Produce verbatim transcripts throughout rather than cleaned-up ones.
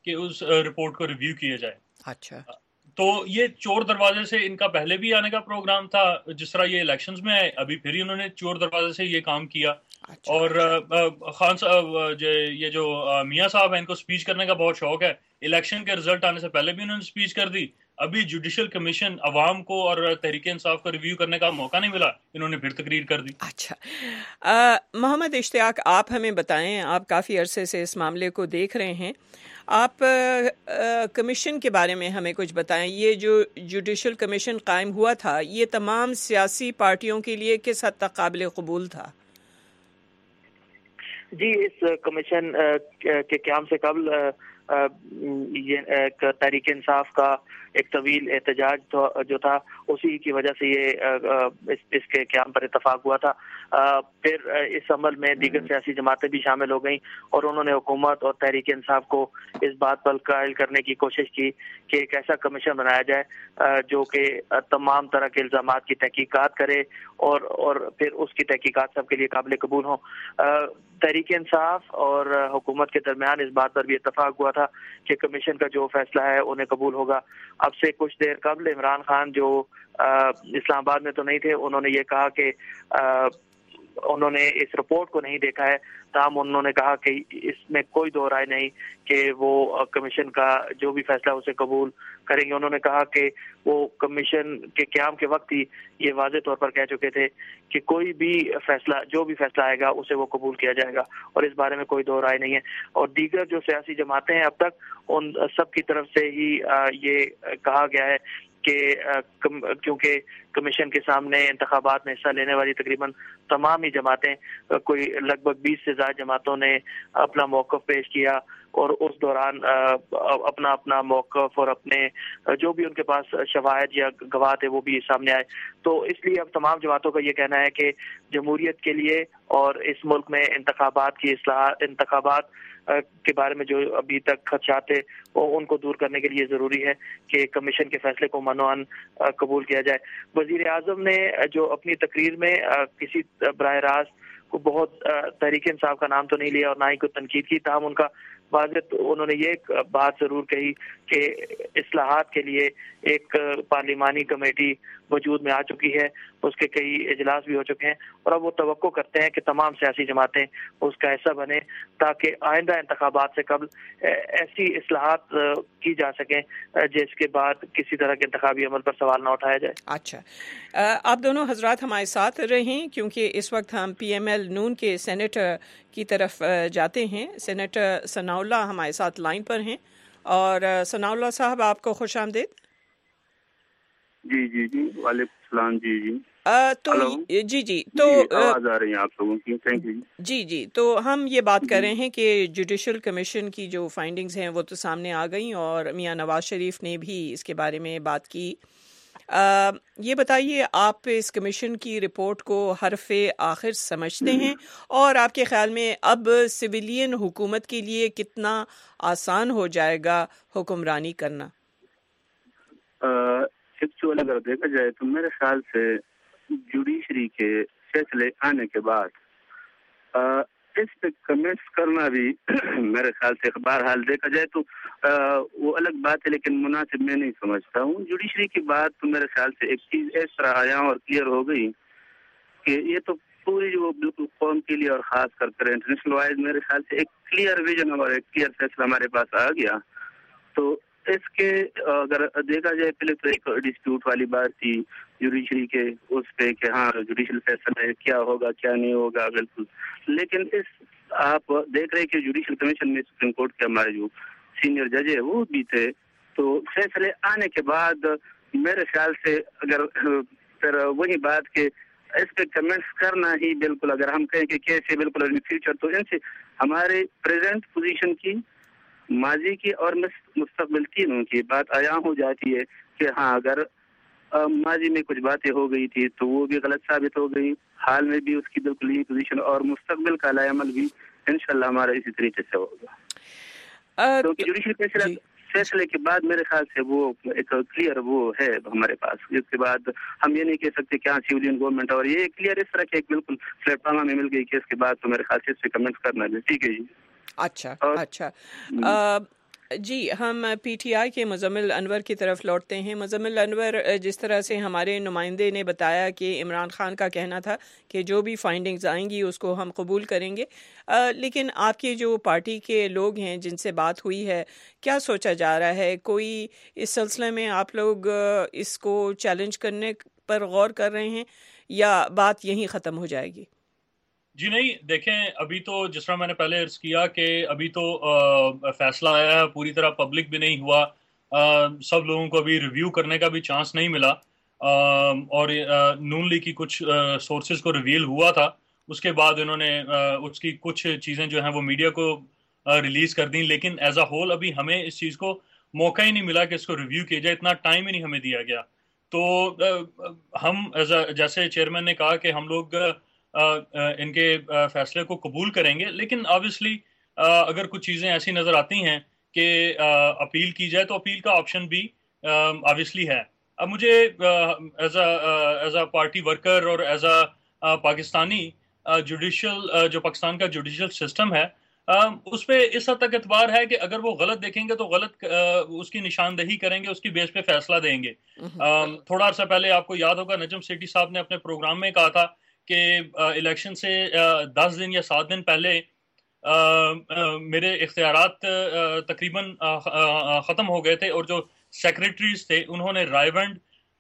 کہ اس رپورٹ کو ریویو کیا جائے. اچھا تو یہ چور دروازے سے ان کا پہلے بھی آنے کا پروگرام تھا, جس طرح یہ الیکشنز میں آئے ابھی پھر انہوں نے چور دروازے سے یہ کام کیا. اور خان صاحب یہ جو میاں صاحب ہیں ان کو سپیچ کرنے کا بہت شوق ہے, الیکشن کے رزلٹ آنے سے پہلے بھی انہوں نے سپیچ کر دی. ابھی جوڈیشل کمیشن عوام کو اور تحریک انصاف کو ریویو کرنے کا موقع نہیں ملا, انہوں نے پھر تقریر کر دی. اچھا محمد اشتیاق, آپ ہمیں بتائیں, آپ کافی عرصے سے اس معاملے کو دیکھ رہے ہیں, آپ کمیشن کے بارے میں ہمیں کچھ بتائیں. یہ جو جوڈیشل کمیشن قائم ہوا تھا یہ تمام سیاسی پارٹیوں کے لیے کس حد تک قابل قبول تھا؟ جی, اس کمیشن کے قیام سے قبل یہ تحریک انصاف کا ایک طویل احتجاج جو تھا اسی کی وجہ سے یہ اس کے قیام پر اتفاق ہوا تھا. پھر اس عمل میں دیگر سیاسی جماعتیں بھی شامل ہو گئیں اور انہوں نے حکومت اور تحریک انصاف کو اس بات پر قائل کرنے کی کوشش کی کہ ایک ایسا کمیشن بنایا جائے جو کہ تمام طرح کے الزامات کی تحقیقات کرے اور اور پھر اس کی تحقیقات سب کے لیے قابل قبول ہوں. تحریک انصاف اور حکومت کے درمیان اس بات پر بھی اتفاق ہوا تھا کہ کمیشن کا جو فیصلہ ہے انہیں قبول ہوگا. اب سے کچھ دیر قبل عمران خان جو اسلام آباد میں تو نہیں تھے, انہوں نے یہ کہا کہ انہوں نے اس رپورٹ کو نہیں دیکھا ہے, تاہم انہوں نے کہا کہ اس میں کوئی دو رائے نہیں کہ وہ کمیشن کا جو بھی فیصلہ اسے قبول کریں گے. انہوں نے کہا کہ وہ کمیشن کے قیام کے وقت ہی یہ واضح طور پر کہہ چکے تھے کہ کوئی بھی فیصلہ جو بھی فیصلہ آئے گا اسے وہ قبول کیا جائے گا اور اس بارے میں کوئی دو رائے نہیں ہے. اور دیگر جو سیاسی جماعتیں ہیں اب تک ان سب کی طرف سے ہی یہ کہا گیا ہے کہ کیونکہ کمیشن کے سامنے انتخابات میں حصہ لینے والی تقریباً تمام ہی جماعتیں, کوئی لگ بھگ بیس سے زائد جماعتوں نے اپنا موقف پیش کیا اور اس دوران اپنا اپنا موقف اور اپنے جو بھی ان کے پاس شواہد یا گواہ تھے وہ بھی سامنے آئے. تو اس لیے اب تمام جماعتوں کا یہ کہنا ہے کہ جمہوریت کے لیے اور اس ملک میں انتخابات کی اصلاح انتخابات کے بارے میں جو ابھی تک خدشات تھے وہ ان کو دور کرنے کے لیے ضروری ہے کہ کمیشن کے فیصلے کو منوعاً قبول کیا جائے. وزیر اعظم نے جو اپنی تقریر میں کسی براہ راست کو بہت تحریک انصاف کا نام تو نہیں لیا اور نہ ہی کوئی تنقید کی, تاہم ان کا واضح انہوں نے یہ بات ضرور کہی کہ اصلاحات کے لیے ایک پارلیمانی کمیٹی وجود میں آ چکی ہے, اس کے کئی اجلاس بھی ہو چکے ہیں اور اب وہ توقع کرتے ہیں کہ تمام سیاسی جماعتیں اس کا حصہ بنیں تاکہ آئندہ انتخابات سے قبل ایسی اصلاحات کی جا سکیں جس کے بعد کسی طرح کے انتخابی عمل پر سوال نہ اٹھایا جائے. اچھا, آپ دونوں حضرات ہمارے ساتھ رہیں کیونکہ اس وقت ہم پی ایم ایل نون کے سینیٹر کی طرف جاتے ہیں. سینیٹر ثناء اللہ ہمارے ساتھ لائن پر ہیں. اور ثناء اللہ صاحب آپ کو خوش آمدید. جی جی جی وعلیکم السلام. جی جی تو جی جی تو آواز آ رہی ہے آپ لوگوں کی. Thank you. جی جی تو ہم یہ بات کر رہے ہیں کہ جوڈیشل کمیشن کی جو فائنڈنگز ہیں وہ تو سامنے آ گئیں اور میاں نواز شریف نے بھی اس کے بارے میں بات کی. آ, یہ بتائیے آپ اس کمیشن کی رپورٹ کو حرف آخر سمجھتے ہیں اور آپ کے خیال میں اب سویلین حکومت کے لیے کتنا آسان ہو جائے گا حکمرانی کرنا؟ ایکچوئل اگر دیکھا جائے تو میرے خیال سے جوڈیشری کے فیصلے آنے کے بعد اس پہ کمنٹس کرنا بھی میرے خیال سے بہرحال دیکھا جائے تو وہ الگ بات ہے لیکن مناسب میں نہیں سمجھتا ہوں. جوڈیشری کی بات تو میرے خیال سے ایک چیز اس طرح آیا اور کلیئر ہو گئی کہ یہ تو پوری وہ بالکل قوم کے لیے اور خاص کر کر انٹرنیشنل وائز میرے خیال سے ایک کلیئر ویژن اور ایک کلیئر فیصلہ ہمارے پاس آ گیا. تو اس کے اگر دیکھا جائے پہلے تو ایک ڈسپیوٹ والی بات تھی جوڈیشری کے اس پہ کہ ہاں جوڈیشل فیصلہ کیا ہوگا کیا نہیں ہوگا بالکل, لیکن اس آپ دیکھ رہے کہ جوڈیشل کمیشن میں سپریم کورٹ کے ہمارے جو سینئر جج ہے وہ بھی تھے, تو فیصلے آنے کے بعد میرے خیال سے اگر پھر وہی بات کہ اس پہ کمنٹس کرنا ہی بالکل اگر ہم کہیں کہ کیسے بالکل ان فیوچر تو ان سے ہمارے پریزنٹ پوزیشن کی ماضی کی اور مستقبل تینوں کی بات عیاں ہو جاتی ہے کہ ہاں اگر ماضی میں کچھ باتیں ہو گئی تھی تو وہ بھی غلط ثابت ہو گئی, حال میں بھی اس کی بالکل یہی پوزیشن اور مستقبل کا عمل عمل بھی انشاءاللہ ہمارا اسی طریقے سے ہوگا. کیونکہ جوڈیشل فیصلہ فیصلے کے بعد میرے خیال سے وہ ایک کلیئر وہ ہے ہمارے پاس. اس کے بعد ہم یہ نہیں کہہ سکتے کہ ہاں سیولین گورنمنٹ اور یہ کلیئر اس طرح کے ایک بالکل پلیٹ فارم ہمیں مل گئی کہ اس کے بعد تو میرے خیال سے اس پہ کمنٹ کرنا ہے. ٹھیک ہے جی. اچھا اچھا جی ہم پی ٹی آئی کے مزمل انور کی طرف لوٹتے ہیں. مزمل انور, جس طرح سے ہمارے نمائندے نے بتایا کہ عمران خان کا کہنا تھا کہ جو بھی فائنڈنگز آئیں گی اس کو ہم قبول کریں گے, لیکن آپ کے جو پارٹی کے لوگ ہیں جن سے بات ہوئی ہے, کیا سوچا جا رہا ہے؟ کوئی اس سلسلے میں آپ لوگ اس کو چیلنج کرنے پر غور کر رہے ہیں یا بات یہیں ختم ہو جائے گی؟ جی نہیں, دیکھیں ابھی تو جس طرح میں نے پہلے عرض کیا کہ ابھی تو فیصلہ آیا ہے, پوری طرح پبلک بھی نہیں ہوا, سب لوگوں کو ابھی ریویو کرنے کا بھی چانس نہیں ملا, اور نون لیگ کی کچھ سورسز کو ریویل ہوا تھا, اس کے بعد انہوں نے اس کی کچھ چیزیں جو ہیں وہ میڈیا کو ریلیز کر دیں, لیکن ایز اے ہول ابھی ہمیں اس چیز کو موقع ہی نہیں ملا کہ اس کو ریویو کیا جائے, اتنا ٹائم ہی نہیں ہمیں دیا گیا. تو ہم جیسے چیئرمین نے کہا کہ ہم لوگ ان کے فیصلے کو قبول کریں گے, لیکن آبویسلی اگر کچھ چیزیں ایسی نظر آتی ہیں کہ اپیل کی جائے تو اپیل کا آپشن بھی آبویسلی ہے. اب مجھے as a as a party worker اور ایز اے پاکستانی جوڈیشل جو پاکستان کا جوڈیشل سسٹم ہے اس پہ اس حد تک اعتبار ہے کہ اگر وہ غلط دیکھیں گے تو غلط اس کی نشاندہی کریں گے, اس کی بیس پہ فیصلہ دیں گے. تھوڑا عرصہ پہلے آپ کو یاد ہوگا نجم سیٹھی صاحب نے اپنے پروگرام میں کہا تھا کہ الیکشن سے دس دن یا سات دن پہلے میرے اختیارات تقریباً ختم ہو گئے تھے, اور جو سیکریٹریز تھے انہوں نے رائیونڈ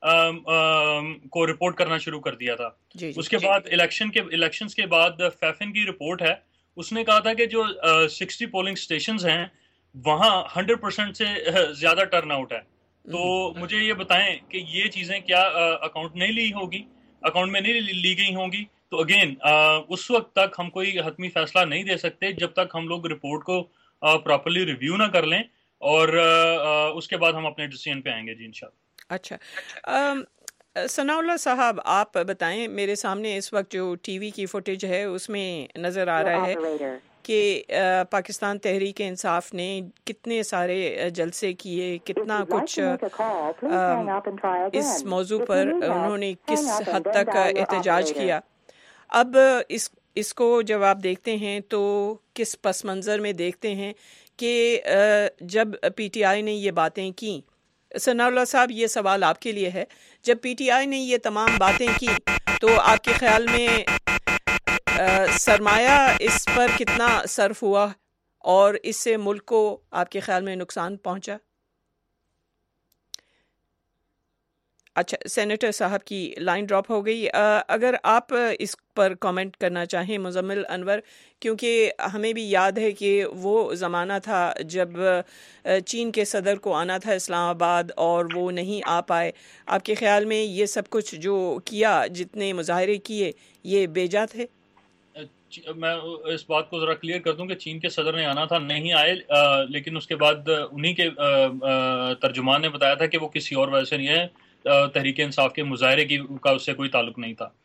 کو رپورٹ کرنا شروع کر دیا تھا. جی جی اس کے بعد الیکشن کے الیکشنز کے بعد فیفن کی رپورٹ ہے, اس نے کہا تھا کہ جو سکسٹی پولنگ اسٹیشنز ہیں وہاں ہنڈریڈ پرسینٹ سے زیادہ ٹرن آؤٹ ہے. تو مجھے یہ بتائیں کہ یہ چیزیں کیا اکاؤنٹ نہیں لی ہوگی, اکاؤنٹ میں نہیں لی گئی ہوں گی؟ تو اگین اس وقت تک ہم کوئی حتمی فیصلہ نہیں دے سکتے جب تک ہم لوگ رپورٹ کو پراپرلی ریویو نہ کر لیں, اور اس کے بعد ہم اپنے ڈیسیژن پہ آئیں گے. جی انشاءاللہ. اچھا ثناء اللہ صاحب, آپ بتائیں, میرے سامنے اس وقت جو ٹی وی کی فوٹیج ہے اس میں نظر آ رہا ہے کہ پاکستان تحریک انصاف نے کتنے سارے جلسے کیے, کتنا کچھ اس موضوع پر انہوں نے کس حد تک احتجاج کیا. اب اس اس کو جب آپ دیکھتے ہیں تو کس پس منظر میں دیکھتے ہیں کہ جب پی ٹی آئی نے یہ باتیں کیں؟ ثناء اللہ صاحب, یہ سوال آپ کے لیے ہے, جب پی ٹی آئی نے یہ تمام باتیں کی تو آپ کے خیال میں سرمایہ اس پر کتنا صرف ہوا اور اس سے ملک کو آپ کے خیال میں نقصان پہنچا؟ اچھا, سینیٹر صاحب کی لائن ڈراپ ہو گئی. اگر آپ اس پر کامنٹ کرنا چاہیں مزمل انور, کیونکہ ہمیں بھی یاد ہے کہ وہ زمانہ تھا جب چین کے صدر کو آنا تھا اسلام آباد اور وہ نہیں آ پائے. آپ کے خیال میں یہ سب کچھ جو کیا, جتنے مظاہرے کیے, یہ بیجا تھے؟ میں اس بات کو ذرا کلیئر کر دوں کہ چین کے صدر نے آنا تھا, نہیں آئے, لیکن اس کے بعد انہی کے ترجمان نے بتایا تھا کہ وہ کسی اور وجہ سے نہیں ہے, تحریک انصاف کے مظاہرے کی کا اس سے کوئی تعلق نہیں تھا.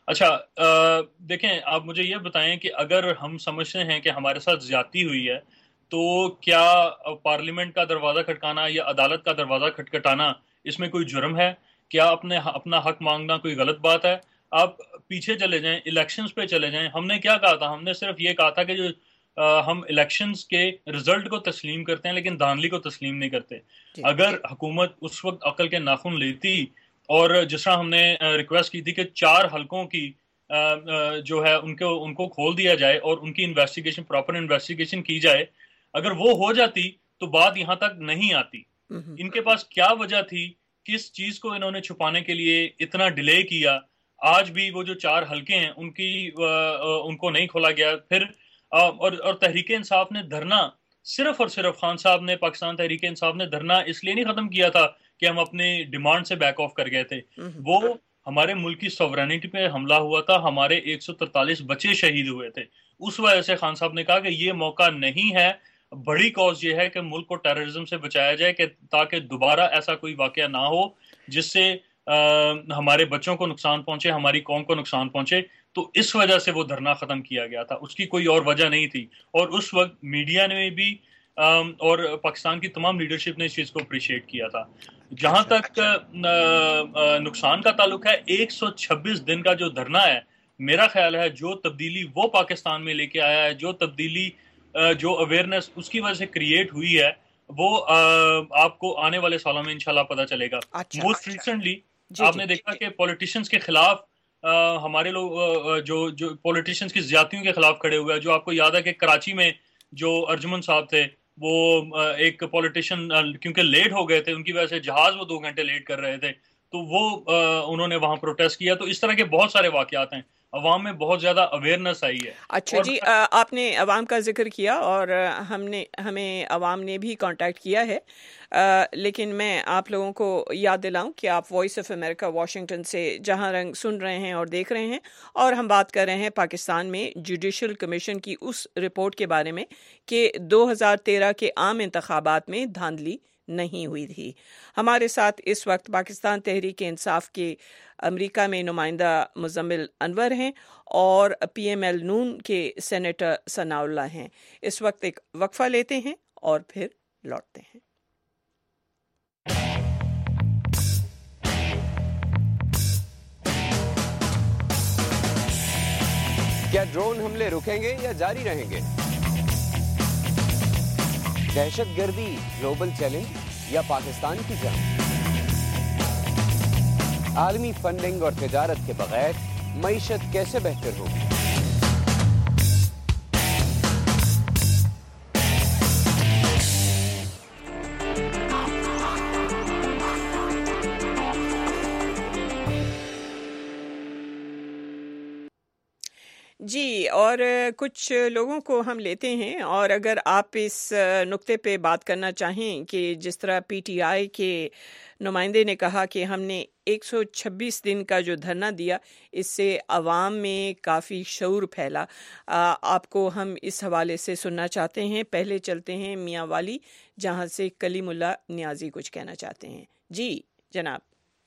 اچھا دیکھیں, آپ مجھے یہ بتائیں کہ اگر ہم سمجھتے ہیں کہ ہمارے ساتھ زیادتی ہوئی ہے تو کیا پارلیمنٹ کا دروازہ کھٹکانا یا عدالت کا دروازہ کھٹکھٹانا اس میں کوئی جرم ہے؟ کیا اپنے اپنا حق مانگنا کوئی غلط بات ہے؟ آپ پیچھے چلے جائیں, الیکشنز پہ چلے جائیں. ہم نے کیا کہا تھا؟ ہم نے صرف یہ کہا تھا کہ جو ہم الیکشنز کے رزلٹ کو تسلیم کرتے ہیں لیکن دھاندلی کو تسلیم نہیں کرتے. اگر حکومت اس وقت عقل کے ناخن لیتی اور جس طرح ہم نے ریکویسٹ کی تھی کہ چار حلقوں کی جو ہے ان کو ان کو کھول دیا جائے اور ان کی انویسٹیگیشن پراپر انویسٹیگیشن کی جائے, اگر وہ ہو جاتی تو بات یہاں تک نہیں آتی. ان کے پاس کیا وجہ تھی, کس چیز کو انہوں نے چھپانے کے لیے اتنا ڈیلے کیا؟ آج بھی وہ جو چار حلقے ہیں ان کی ان کو نہیں کھولا گیا. پھر اور اور تحریک انصاف نے دھرنا صرف اور صرف خان صاحب نے پاکستان تحریک انصاف نے دھرنا اس لیے نہیں ختم کیا تھا کہ ہم اپنی ڈیمانڈ سے بیک آف کر گئے تھے. وہ ہمارے ملک کی سوورینٹی پہ حملہ ہوا تھا, ہمارے ایک سو ترتالیس بچے شہید ہوئے تھے. اس وجہ سے خان صاحب نے کہا کہ یہ موقع نہیں ہے, بڑی کاز یہ ہے کہ ملک کو ٹیررزم سے بچایا جائے کہ تاکہ دوبارہ ایسا کوئی واقعہ نہ ہو جس سے ہمارے بچوں کو نقصان پہنچے, ہماری قوم کو نقصان پہنچے. تو اس وجہ سے وہ دھرنا ختم کیا گیا تھا, اس کی کوئی اور وجہ نہیں تھی. اور اس وقت میڈیا نے بھی اور پاکستان کی تمام لیڈرشپ نے اس چیز کو اپریشیٹ کیا تھا. جہاں تک نقصان کا تعلق ہے, ایک سو چھبیس دن کا جو دھرنا ہے, میرا خیال ہے جو تبدیلی وہ پاکستان میں لے کے آیا ہے, جو تبدیلی جو اویئرنیس اس کی وجہ سے کریٹ ہوئی ہے, وہ آپ کو آنے والے سالوں میں انشاءاللہ پتہ چلے گا. موسٹ ریسنٹلی آپ نے دیکھا کہ پولیٹیشنز کے خلاف ہمارے لوگ جو جو پولیٹیشنز کی زیادتیوں کے خلاف کھڑے ہوئے, جو آپ کو یاد ہے کہ کراچی میں جو ارجمن صاحب تھے وہ ایک پولیٹیشین کیونکہ لیٹ ہو گئے تھے, ان کی وجہ سے جہاز وہ دو گھنٹے لیٹ کر رہے تھے, تو وہ انہوں نے وہاں پروٹیسٹ کیا. تو اس طرح کے بہت سارے واقعات ہیں, عوام میں بہت زیادہ اویئرنیس آئی ہے. اچھا جی, آپ نے عوام کا ذکر کیا اور ہم نے ہمیں عوام نے بھی کانٹیکٹ کیا ہے, لیکن میں آپ لوگوں کو یاد دلاؤں کہ آپ وائس آف امریکہ واشنگٹن سے جہاں رنگ سن رہے ہیں اور دیکھ رہے ہیں, اور ہم بات کر رہے ہیں پاکستان میں جوڈیشل کمیشن کی اس رپورٹ کے بارے میں کہ دو ہزار تیرہ کے عام انتخابات میں دھاندلی نہیں ہوئی تھی. ہمارے ساتھ اس وقت پاکستان تحریک انصاف کے امریکہ میں نمائندہ مزمل انور ہیں اور پی ایم ایل نون کے سینیٹر ثناء اللہ ہیں. اس وقت ایک وقفہ لیتے ہیں اور پھر لوٹتے ہیں. کیا ڈرون حملے رکیں گے یا جاری رہیں گے؟ دہشت گردی گلوبل چیلنج یا پاکستان کی جنگ؟ عالمی فنڈنگ اور تجارت کے بغیر معیشت کیسے بہتر ہوگی؟ جی, اور کچھ لوگوں کو ہم لیتے ہیں, اور اگر آپ اس نقطے پہ بات کرنا چاہیں کہ جس طرح پی ٹی آئی کے نمائندے نے کہا کہ ہم نے ایک سو چھبیس دن کا جو دھرنا دیا اس سے عوام میں کافی شعور پھیلا, آپ کو ہم اس حوالے سے سننا چاہتے ہیں. پہلے چلتے ہیں میاں والی جہاں سے کلیم اللہ نیازی کچھ کہنا چاہتے ہیں. جی جناب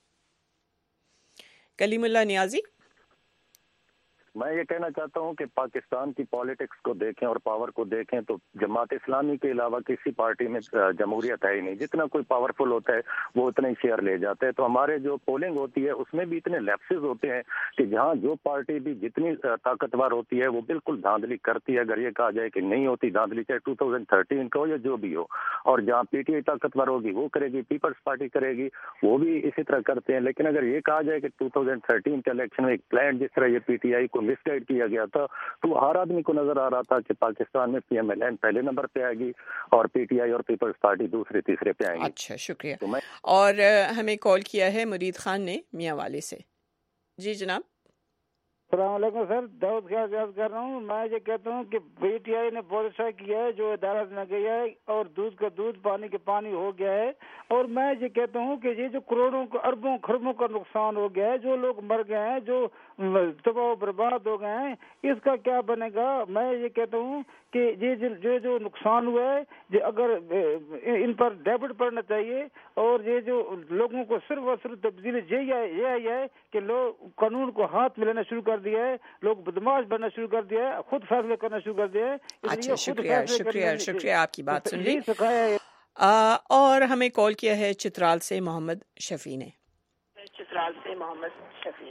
کلیم اللہ نیازی. میں یہ کہنا چاہتا ہوں کہ پاکستان کی پالیٹکس کو دیکھیں اور پاور کو دیکھیں تو جماعت اسلامی کے علاوہ کسی پارٹی میں جمہوریت ہے ہی نہیں. جتنا کوئی پاورفل ہوتا ہے وہ اتنا ہی شیئر لے جاتے ہیں. تو ہمارے جو پولنگ ہوتی ہے اس میں بھی اتنے لیپسز ہوتے ہیں کہ جہاں جو پارٹی بھی جتنی طاقتور ہوتی ہے وہ بالکل دھاندلی کرتی ہے. اگر یہ کہا جائے کہ نہیں ہوتی دھاندلی, چاہے ٹو تھاؤزینڈ تھرٹین کا ہو یا جو بھی ہو, اور جہاں پی ٹی آئی طاقتور ہوگی وہ کرے گی, پیپلز پارٹی کرے گی, وہ بھی اسی طرح کرتے ہیں. لیکن اگر یہ کہا جائے کہ ٹو تھاؤزینڈ تھرٹین کے الیکشن میں ایک پلان جس طرح یہ پی ٹی آئی کو مس گائڈ کیا گیا تھا, تو ہر آدمی کو نظر آ رہا تھا کہ پاکستان میں پی ایم ایل این پہلے نمبر پہ آئے گی اور پی ٹی آئی اور پیپلز پارٹی دوسرے تیسرے پہ آئیں گی. اچھا شکریہ. اور ہمیں کال کیا ہے مرید خان نے میاں والے سے. جی جناب. السلام علیکم سر, داؤد خیال یاد کر رہا ہوں. میں یہ کہتا ہوں کہ پی ٹی آئی نے بہت اچھا کیا ہے جو عدالت میں گیا ہے اور دودھ کا دودھ پانی کے پانی ہو گیا ہے. اور میں یہ کہتا ہوں کہ یہ جو کروڑوں اربوں خربوں کا نقصان ہو گیا ہے, جو لوگ مر گئے ہیں, جو تباہ و برباد ہو گئے ہیں, اس کا کیا بنے گا؟ میں یہ کہتا ہوں کہ یہ جو جو نقصان ہوا ہے یہ اگر ان پر ڈیبٹ پڑنا چاہیے, اور یہ جو لوگوں کو صرف اور صرف تبدیلی یہ آئی ہے کہ لوگ قانون کو ہاتھ میں لینا شروع کر دیا ہے, لوگ بدماش بننا شروع کر دیا ہے, خود فیصلے کرنا شروع کر دیا ہے. اچھا شکریہ شکریہ شکریہ آپ کی بات سن لی. اور ہمیں کال کیا ہے چترال سے محمد شفیع نے. چترال سے محمد شفیع.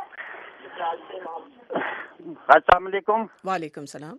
السلام علیکم. وعلیکم السلام.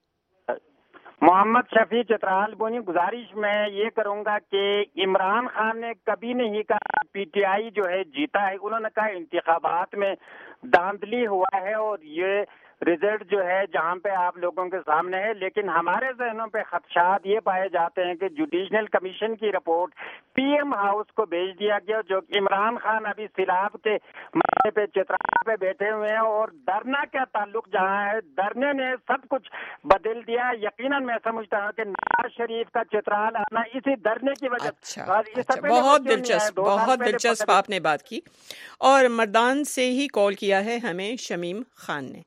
محمد شفیع چترال بونی. گزارش میں یہ کروں گا کہ عمران خان نے کبھی نہیں کہا پی ٹی آئی جو ہے جیتا ہے, انہوں نے کہا انتخابات میں دھاندلی ہوا ہے, اور یہ رزلٹ جو ہے جہاں پہ آپ لوگوں کے سامنے ہے. لیکن ہمارے ذہنوں پہ خدشات یہ پائے جاتے ہیں کہ جوڈیشنل کمیشن کی رپورٹ پی ایم ہاؤس کو بھیج دیا گیا, جو عمران خان ابھی سیلاب کے مسئلے پہ چترال پہ بیٹھے ہوئے ہیں, اور دھرنا کا تعلق جہاں ہے, دھرنے نے سب کچھ بدل دیا. یقیناً میں سمجھتا ہوں کہ نواز شریف کا چترال آنا اسی دھرنے کی وجہ سے. اچھا بہت دلچسپ بہت دلچسپ آپ نے بات کی. اور مردان سے ہی کال کیا ہے ہمیں شمیم خان نے.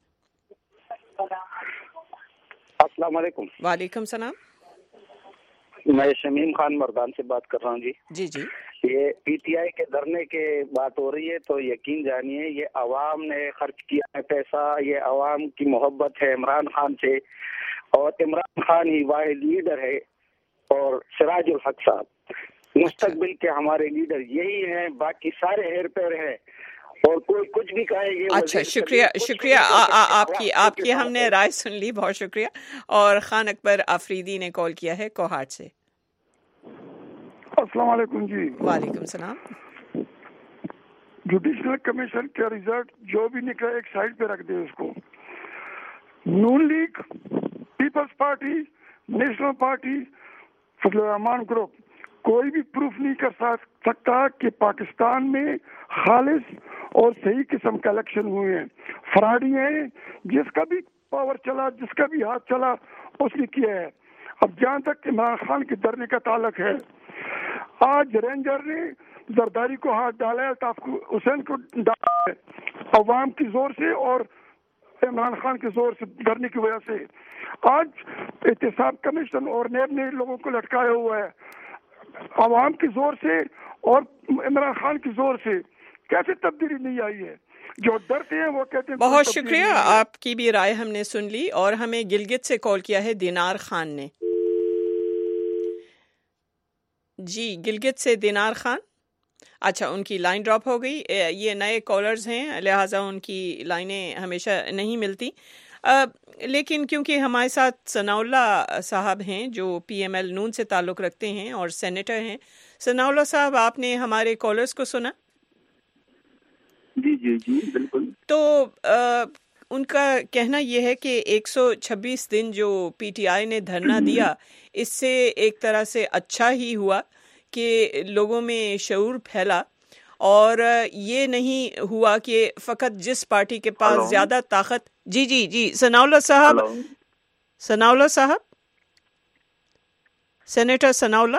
السلام علیکم. وعلیکم السلام. میں شمیم خان مردان سے بات کر رہا ہوں. جی جی جی یہ پی ٹی آئی کے دھرنے کے بات ہو رہی ہے تو یقین جانیے یہ عوام نے خرچ کیا ہے پیسہ, یہ عوام کی محبت ہے عمران خان سے, اور عمران خان ہی واحد لیڈر ہے, اور سراج الحق صاحب مستقبل کے ہمارے لیڈر یہی ہیں, باقی سارے ہیر پیر ہیں, اور کوئی کچھ بھی کہے گی. اچھا شکریہ شکریہ آپ کی آپ کی ہم نے رائے سن لی, بہت شکریہ. اور خان اکبر آفریدی نے کال کیا ہے کوہاٹ سے. السلام علیکم جی. وعلیکم السلام. جوڈیشل کمیشن کا رزلٹ جو بھی نکلا ایک سائڈ پہ رکھ دے اس کو. Noon league, Peoples Party, National Party, Fazl ur Rehman group کوئی بھی پروف نہیں کر سکتا کہ پاکستان میں خالص اور صحیح قسم کا الیکشن ہوئے ہیں. فراڈی ہیں, جس کا بھی پاور چلا, جس کا بھی ہاتھ چلا اس نے کیا ہے. اب جہاں تک عمران خان کے دھرنے کا تعلق ہے, آج رینجر نے زرداری کو ہاتھ ڈالا ہے, تاف حسین کو ڈالا ہے عوام کی زور سے اور عمران خان کے زور سے دھرنے کی وجہ سے. آج احتساب کمیشن اور نیب نے لوگوں کو لٹکایا ہوا ہے عوام کی زور سے اور عمران خان کی زور سے. کیسے تبدیلی نہیں آئی ہے؟ جو ڈرتے ہیں وہ کہتے ہیں. بہت شکریہ, آپ کی بھی رائے ہم نے سن لی. اور ہمیں گلگت سے کال کیا ہے دینار خان نے. جی گلگت سے دینار خان. اچھا, ان کی لائن ڈراپ ہو گئی. یہ نئے کالرز ہیں لہٰذا ان کی لائنیں ہمیشہ نہیں ملتی. لیکن کیونکہ ہمارے ساتھ ثناء اللہ صاحب ہیں جو پی ایم ایل نون سے تعلق رکھتے ہیں اور سینیٹر ہیں. ثناء اللہ صاحب, آپ نے ہمارے کالرز کو سنا؟ جی جی جی بالکل. تو آ, ان کا کہنا یہ ہے کہ ایک سو چھبیس دن جو پی ٹی آئی نے دھرنا دیا, اس سے ایک طرح سے اچھا ہی ہوا کہ لوگوں میں شعور پھیلا, اور یہ نہیں ہوا کہ فقط جس پارٹی کے پاس Hello. زیادہ طاقت. جی جی جی ثناء اللہ صاحب. ثناء اللہ صاحب, سینیٹر ثناء اللہ,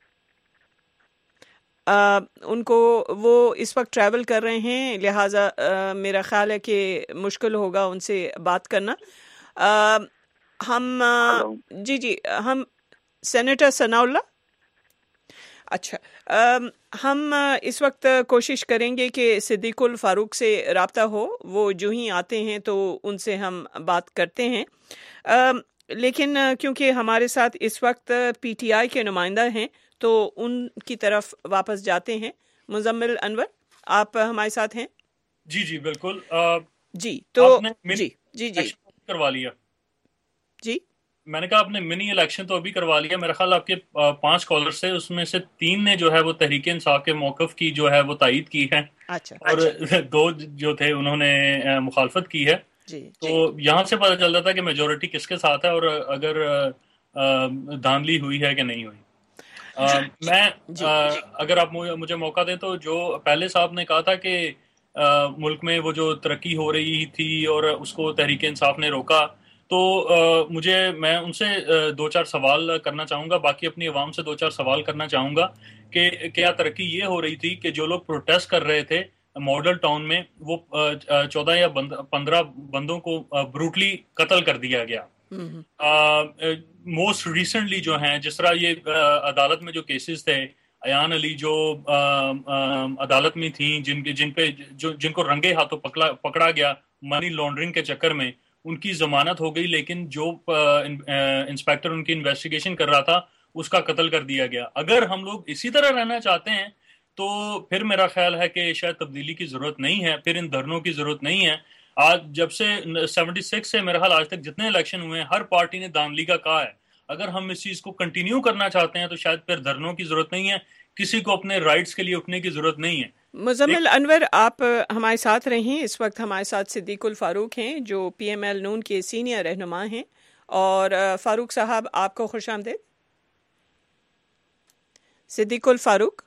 آ, ان کو وہ اس وقت ٹریول کر رہے ہیں, لہٰذا آ, میرا خیال ہے کہ مشکل ہوگا ان سے بات کرنا. آ, ہم آ, جی جی ہم سینیٹر ثناء اللہ. اچھا, ہم اس وقت کوشش کریں گے کہ صدیق الفاروق سے رابطہ ہو. وہ جو ہی آتے ہیں تو ان سے ہم بات کرتے ہیں. لیکن کیونکہ ہمارے ساتھ اس وقت پی ٹی آئی کے نمائندہ ہیں تو ان کی طرف واپس جاتے ہیں. مزمل انور, آپ ہمارے ساتھ ہیں؟ جی جی بالکل. جی تو جی جی جی کروا لیا. جی میں نے کہا آپ نے منی الیکشن تو ابھی کروا لیا. میرا خیال آپ کے پانچ کالرز تھے, اس میں سے تین نے جو ہے وہ تحریک انصاف کے موقف کی جو ہے وہ تائید کی ہے, اور دو جو تھے انہوں نے مخالفت کی ہے. تو یہاں سے پتہ چل رہا تھا کہ میجورٹی کس کے ساتھ ہے اور اگر دھاندلی ہوئی ہے کہ نہیں ہوئی. میں اگر آپ مجھے موقع دیں تو جو پہلے صاحب نے کہا تھا کہ ملک میں وہ جو ترقی ہو رہی تھی اور اس کو تحریک انصاف نے روکا, تو مجھے میں ان سے دو چار سوال کرنا چاہوں گا, باقی اپنی عوام سے دو چار سوال کرنا چاہوں گا کہ کیا ترقی یہ ہو رہی تھی کہ جو لوگ پروٹیسٹ کر رہے تھے ماڈل ٹاؤن میں, وہ چودہ یا پندرہ بندوں کو بروٹلی قتل کر دیا گیا. موسٹ ریسنٹلی جو ہیں, جس طرح یہ عدالت میں جو کیسز تھے, ایان علی جو عدالت میں تھیں, جن کے جن پہ جو جن کو رنگے ہاتھوں پکڑا پکڑا گیا منی لانڈرنگ کے چکر میں, ان کی ضمانت ہو گئی, لیکن جو انسپیکٹر ان کی انویسٹیگیشن کر رہا تھا اس کا قتل کر دیا گیا. اگر ہم لوگ اسی طرح رہنا چاہتے ہیں تو پھر میرا خیال ہے کہ شاید تبدیلی کی ضرورت نہیں ہے, پھر ان دھرنوں کی ضرورت نہیں ہے. آج جب سے سیونٹی سکس سے میرا خیال آج تک جتنے الیکشن ہوئے ہیں, ہر پارٹی نے دھاندلی کا کہا ہے. اگر ہم اس چیز کو کنٹینیو کرنا چاہتے ہیں تو شاید پھر دھرنوں کی ضرورت نہیں ہے, کسی کو اپنے رائٹس کے لیے اٹھنے کی ضرورت نہیں ہے. مزمل انور, آپ ہمارے ساتھ رہیں. اس وقت ہمارے ساتھ صدیق الفاروق ہیں جو پی ایم ایل نون کے سینئر رہنما ہیں. اور فاروق صاحب, آپ کو خوش آمدید. صدیق الفاروق,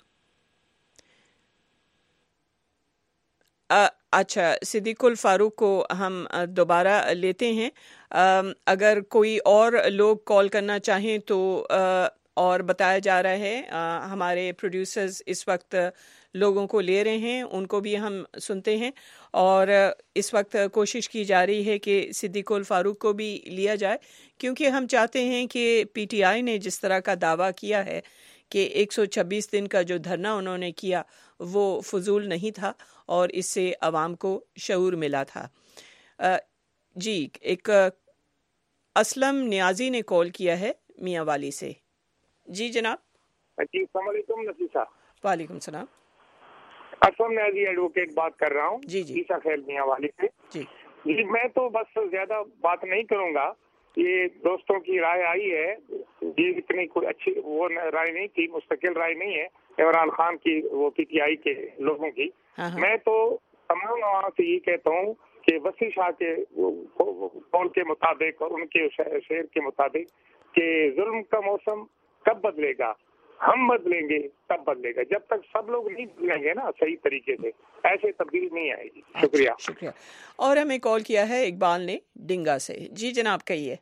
اچھا صدیق الفاروق کو ہم دوبارہ لیتے ہیں. اگر کوئی اور لوگ کال کرنا چاہیں تو, اور بتایا جا رہا ہے ہمارے پروڈیوسرز اس وقت لوگوں کو لے رہے ہیں, ان کو بھی ہم سنتے ہیں. اور اس وقت کوشش کی جا رہی ہے کہ صدیق الفاروق کو بھی لیا جائے, کیونکہ ہم چاہتے ہیں کہ پی ٹی آئی نے جس طرح کا دعویٰ کیا ہے کہ ایک سو چھبیس دن کا جو دھرنا انہوں نے کیا وہ فضول نہیں تھا اور اس سے عوام کو شعور ملا تھا. جی ایک اسلم نیازی نے کال کیا ہے میاں والی سے. جی جناب. جی السلام علیکم نصیر صاحب. وعلیکم السلام. اسلم نیازی ایڈوکیٹ بات کر رہا ہوں. جی جی عیسیٰ خیل میاں والی سے. جی جی میں تو بس زیادہ بات نہیں کروں گا, یہ دوستوں کی رائے آئی ہے، یہ اتنی کوئی اچھی وہ رائے نہیں تھی، مستقل رائے نہیں ہے عمران خان کی، وہ پی ٹی آئی کے لوگوں کی. میں تو تمام عوام سے یہ کہتا ہوں کہ وسیع شاہ کے قول کے مطابق اور ان کے شعر کے مطابق کہ ظلم کا موسم کب بدلے گا، ہم بدلیں گے تب بدلے گا. جب تک سب لوگ نہیں بدلیں گے نا صحیح طریقے سے، ایسے تبدیلی نہیں آئے گی. شکریہ. شکریہ. اور ہمیں کال کیا ہے اقبال نے ڈنگا سے. جی جناب کہیے.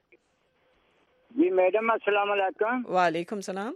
جی میڈم السلام علیکم. وعلیکم السلام.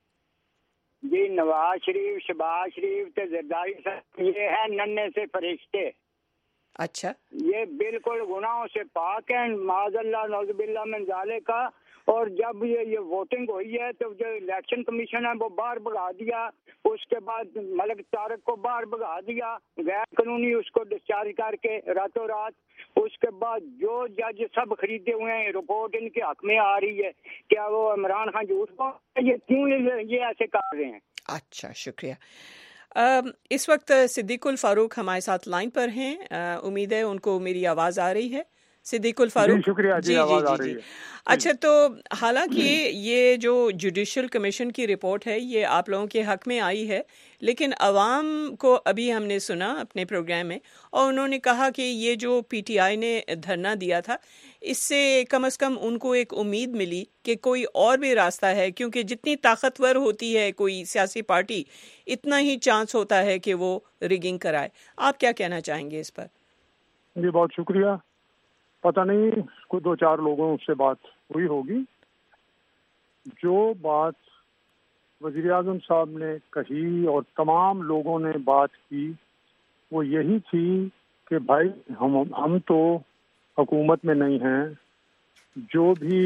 جی نواز شریف، شہباز شریف تے زرداری صاحب یہ ہے ننے سے فرشتے. اچھا. یہ بالکل گناہوں سے پاک ہیں، معاذ اللہ نعوذ باللہ من ذالک کا. اور جب یہ یہ ووٹنگ ہوئی ہے تو جو الیکشن کمیشن ہے وہ باہر بھگا دیا، اس کے بعد ملک طارق کو باہر بھگا دیا غیر قانونی، اس کو ڈسچارج کر کے راتوں رات. اس کے بعد جو جج سب خریدے ہوئے ہیں، رپورٹ ان کے حق میں آ رہی ہے. کیا وہ عمران خان جھوٹ بول، یہ کیوں یہ ایسے کر رہے ہیں؟ اچھا شکریہ. اس وقت صدیق الفاروق ہمارے ساتھ لائن پر ہیں، امید ہے ان کو میری آواز آ رہی ہے. صدیق الفاروق. جی شکریہ. جی, جی, آواز جی, آ رہی ہے. اچھا تو حالانکہ یہ جو جوڈیشل کمیشن کی رپورٹ ہے یہ آپ لوگوں کے حق میں آئی ہے، لیکن عوام کو ابھی ہم نے سنا اپنے پروگرام میں، اور انہوں نے کہا کہ یہ جو پی ٹی آئی نے دھرنا دیا تھا اس سے کم از کم ان کو ایک امید ملی کہ کوئی اور بھی راستہ ہے، کیونکہ جتنی طاقتور ہوتی ہے کوئی سیاسی پارٹی اتنا ہی چانس ہوتا ہے کہ وہ ریگنگ کرائے. آپ کیا کہنا چاہیں گے اس پر؟ جی بہت شکریہ. پتہ نہیں کوئی دو چار لوگوں سے بات ہوئی ہوگی. جو بات وزیر اعظم صاحب نے کہی اور تمام لوگوں نے بات کی وہ یہی تھی کہ بھائی ہم ہم تو حکومت میں نہیں ہیں، جو بھی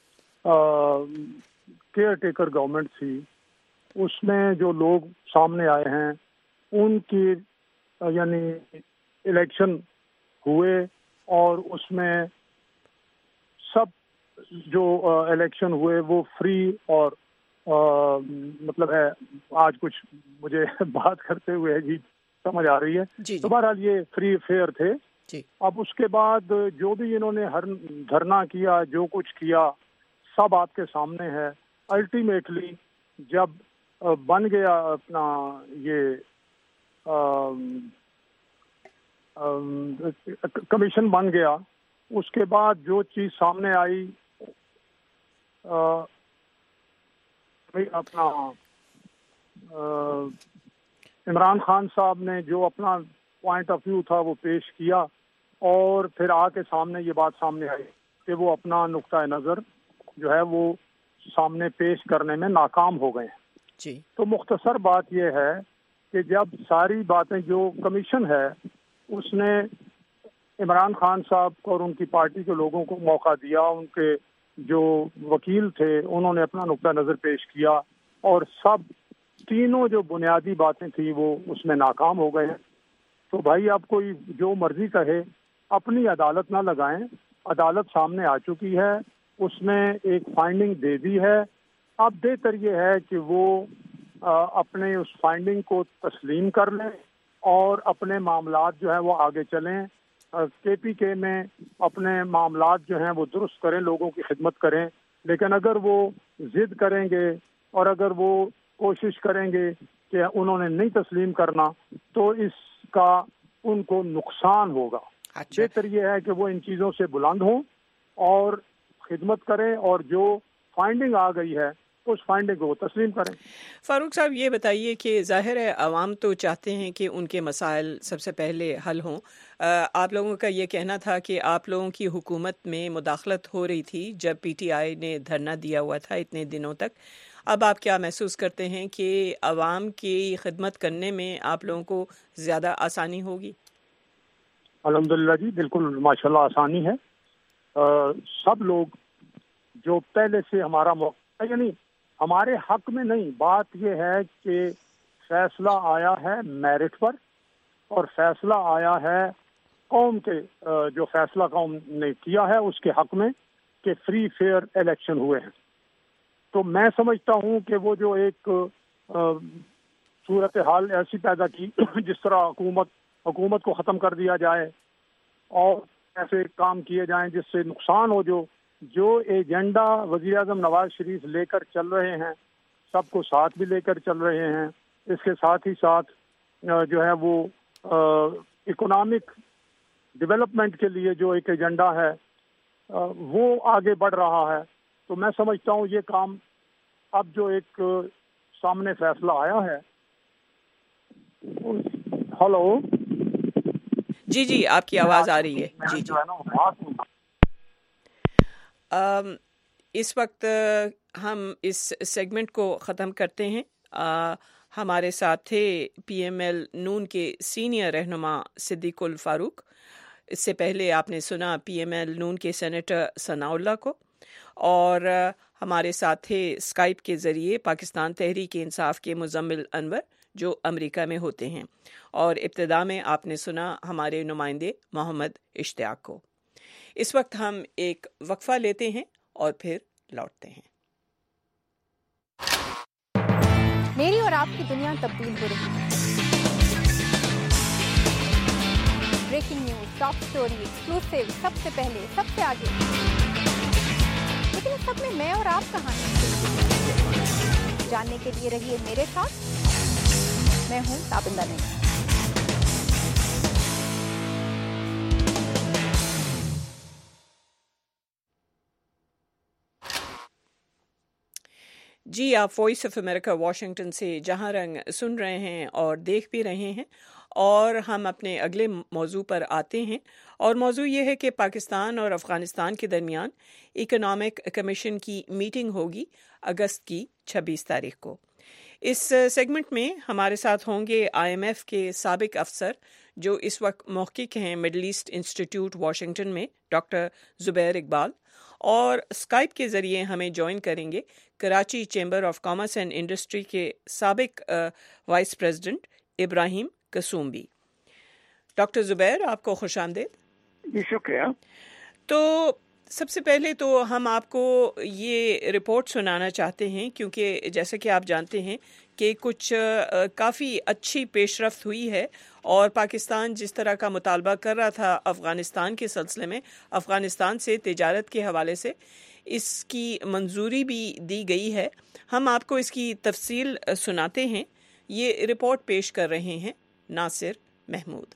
کیئر ٹیکر گورنمنٹ تھی اس میں جو لوگ سامنے آئے ہیں ان کی یعنی الیکشن ہوئے اور اس میں سب جو الیکشن ہوئے وہ فری اور آ, مطلب ہے آج کچھ مجھے بات کرتے ہوئے جی سمجھ آ رہی ہے. جی تو بہرحال یہ فری فیئر تھے. جی. اب اس کے بعد جو بھی انہوں نے ہر دھرنا کیا، جو کچھ کیا سب آپ کے سامنے ہے. الٹیمیٹلی جب بن گیا اپنا یہ کمیشن بن گیا، اس کے بعد جو چیز سامنے آئی اپنا عمران خان صاحب نے جو اپنا پوائنٹ آف ویو تھا وہ پیش کیا، اور پھر آ کے سامنے یہ بات سامنے آئی کہ وہ اپنا نقطۂ نظر جو ہے وہ سامنے پیش کرنے میں ناکام ہو گئے. جی. تو مختصر بات یہ ہے کہ جب ساری باتیں جو کمیشن ہے اس نے عمران خان صاحب اور ان کی پارٹی کے لوگوں کو موقع دیا، ان کے جو وکیل تھے انہوں نے اپنا نقطہ نظر پیش کیا، اور سب تینوں جو بنیادی باتیں تھیں وہ اس میں ناکام ہو گئے. تو بھائی اب کوئی جو مرضی کہے، اپنی عدالت نہ لگائیں. عدالت سامنے آ چکی ہے، اس نے ایک فائنڈنگ دے دی ہے. اب بہتر یہ ہے کہ وہ اپنے اس فائنڈنگ کو تسلیم کر لیں اور اپنے معاملات جو ہیں وہ آگے چلیں. کے پی کے میں اپنے معاملات جو ہیں وہ درست کریں، لوگوں کی خدمت کریں. لیکن اگر وہ ضد کریں گے اور اگر وہ کوشش کریں گے کہ انہوں نے نہیں تسلیم کرنا تو اس کا ان کو نقصان ہوگا. اچھا. بہتر یہ ہے کہ وہ ان چیزوں سے بلند ہوں اور خدمت کریں، اور جو فائنڈنگ آ گئی ہے اس فائنڈنگ کو تسلیم کریں. فاروق صاحب یہ بتائیے کہ ظاہر ہے عوام تو چاہتے ہیں کہ ان کے مسائل سب سے پہلے حل ہوں. آپ لوگوں کا یہ کہنا تھا کہ آپ لوگوں کی حکومت میں مداخلت ہو رہی تھی جب پی ٹی آئی نے دھرنا دیا ہوا تھا اتنے دنوں تک. اب آپ کیا محسوس کرتے ہیں کہ عوام کی خدمت کرنے میں آپ لوگوں کو زیادہ آسانی ہوگی؟ الحمدللہ جی بالکل ماشاءاللہ آسانی ہے. سب لوگ جو پہلے سے ہمارا موقع یعنی ہمارے حق میں نہیں، بات یہ ہے کہ فیصلہ آیا ہے میرٹ پر اور فیصلہ آیا ہے قوم کے جو فیصلہ قوم نے کیا ہے اس کے حق میں کہ فری فیئر الیکشن ہوئے ہیں. تو میں سمجھتا ہوں کہ وہ جو ایک صورتحال ایسی پیدا کی جس طرح حکومت حکومت کو ختم کر دیا جائے اور ایسے کام کیے جائیں جس سے نقصان ہو جو جو ایجنڈا وزیر اعظم نواز شریف لے کر چل رہے ہیں سب کو ساتھ بھی لے کر چل رہے ہیں. اس کے ساتھ ہی ساتھ جو ہے وہ اکنامک ڈیولپمنٹ کے لیے جو ایک ایجنڈا ہے وہ آگے بڑھ رہا ہے. تو میں سمجھتا ہوں یہ کام اب جو ایک سامنے فیصلہ آیا ہے. ہلو جی جی آپ کی آواز آ رہی ہے. جی جی اس وقت ہم اس سیگمنٹ کو ختم کرتے ہیں. آ, ہمارے ساتھ تھے پی ایم ایل نون کے سینئر رہنما صدیق الفاروق. اس سے پہلے آپ نے سنا پی ایم ایل نون کے سینیٹر ثناء اللہ کو, اور ہمارے ساتھ تھے اسکائپ کے ذریعے پاکستان تحریک انصاف کے مزمل انور جو امریکہ میں ہوتے ہیں. اور ابتدا میں آپ نے سنا ہمارے نمائندے محمد اشتیاق کو. اس وقت ہم ایک وقفہ لیتے ہیں اور پھر لوٹتے ہیں. میری اور آپ کی دنیا تبدیل ہو رہی ہے. Breaking news, top story, exclusive, سب سے پہلے, سب سے آگے. لیکن اس سب میں میں اور آپ کہاں ہیں؟ جاننے کے لیے رہیے میرے ساتھ. میں ہوں تابندہ نہیں. جی آپ وائس آف امریکہ واشنگٹن سے جہاں رنگ سن رہے ہیں اور دیکھ بھی رہے ہیں, اور ہم اپنے اگلے موضوع پر آتے ہیں. اور موضوع یہ ہے کہ پاکستان اور افغانستان کے درمیان اکنامک کمیشن کی میٹنگ ہوگی اگست کی چھبیس تاریخ کو. اس سیگمنٹ میں ہمارے ساتھ ہوں گے آئی ایم ایف کے سابق افسر جو اس وقت محقق ہیں مڈل ایسٹ انسٹیٹیوٹ واشنگٹن میں, ڈاکٹر زبیر اقبال, اور اسکائپ کے ذریعے ہمیں جوائن کریں گے Karachi Chamber of Commerce and Industry کے سابق vice president Ibrahim Qasumbi. Doctor Zubair آپ کو خوش آمدید. جی شکریہ. تو سب سے پہلے تو ہم آپ کو یہ رپورٹ سنانا چاہتے ہیں کیونکہ جیسے کہ آپ جانتے ہیں کہ کچھ کافی اچھی پیش رفت ہوئی ہے, اور پاکستان جس طرح کا مطالبہ کر رہا تھا افغانستان کے سلسلے میں, افغانستان سے تجارت کے حوالے سے اس کی منظوری بھی دی گئی ہے. ہم آپ کو اس کی تفصیل سناتے ہیں. یہ رپورٹ پیش کر رہے ہیں ناصر محمود.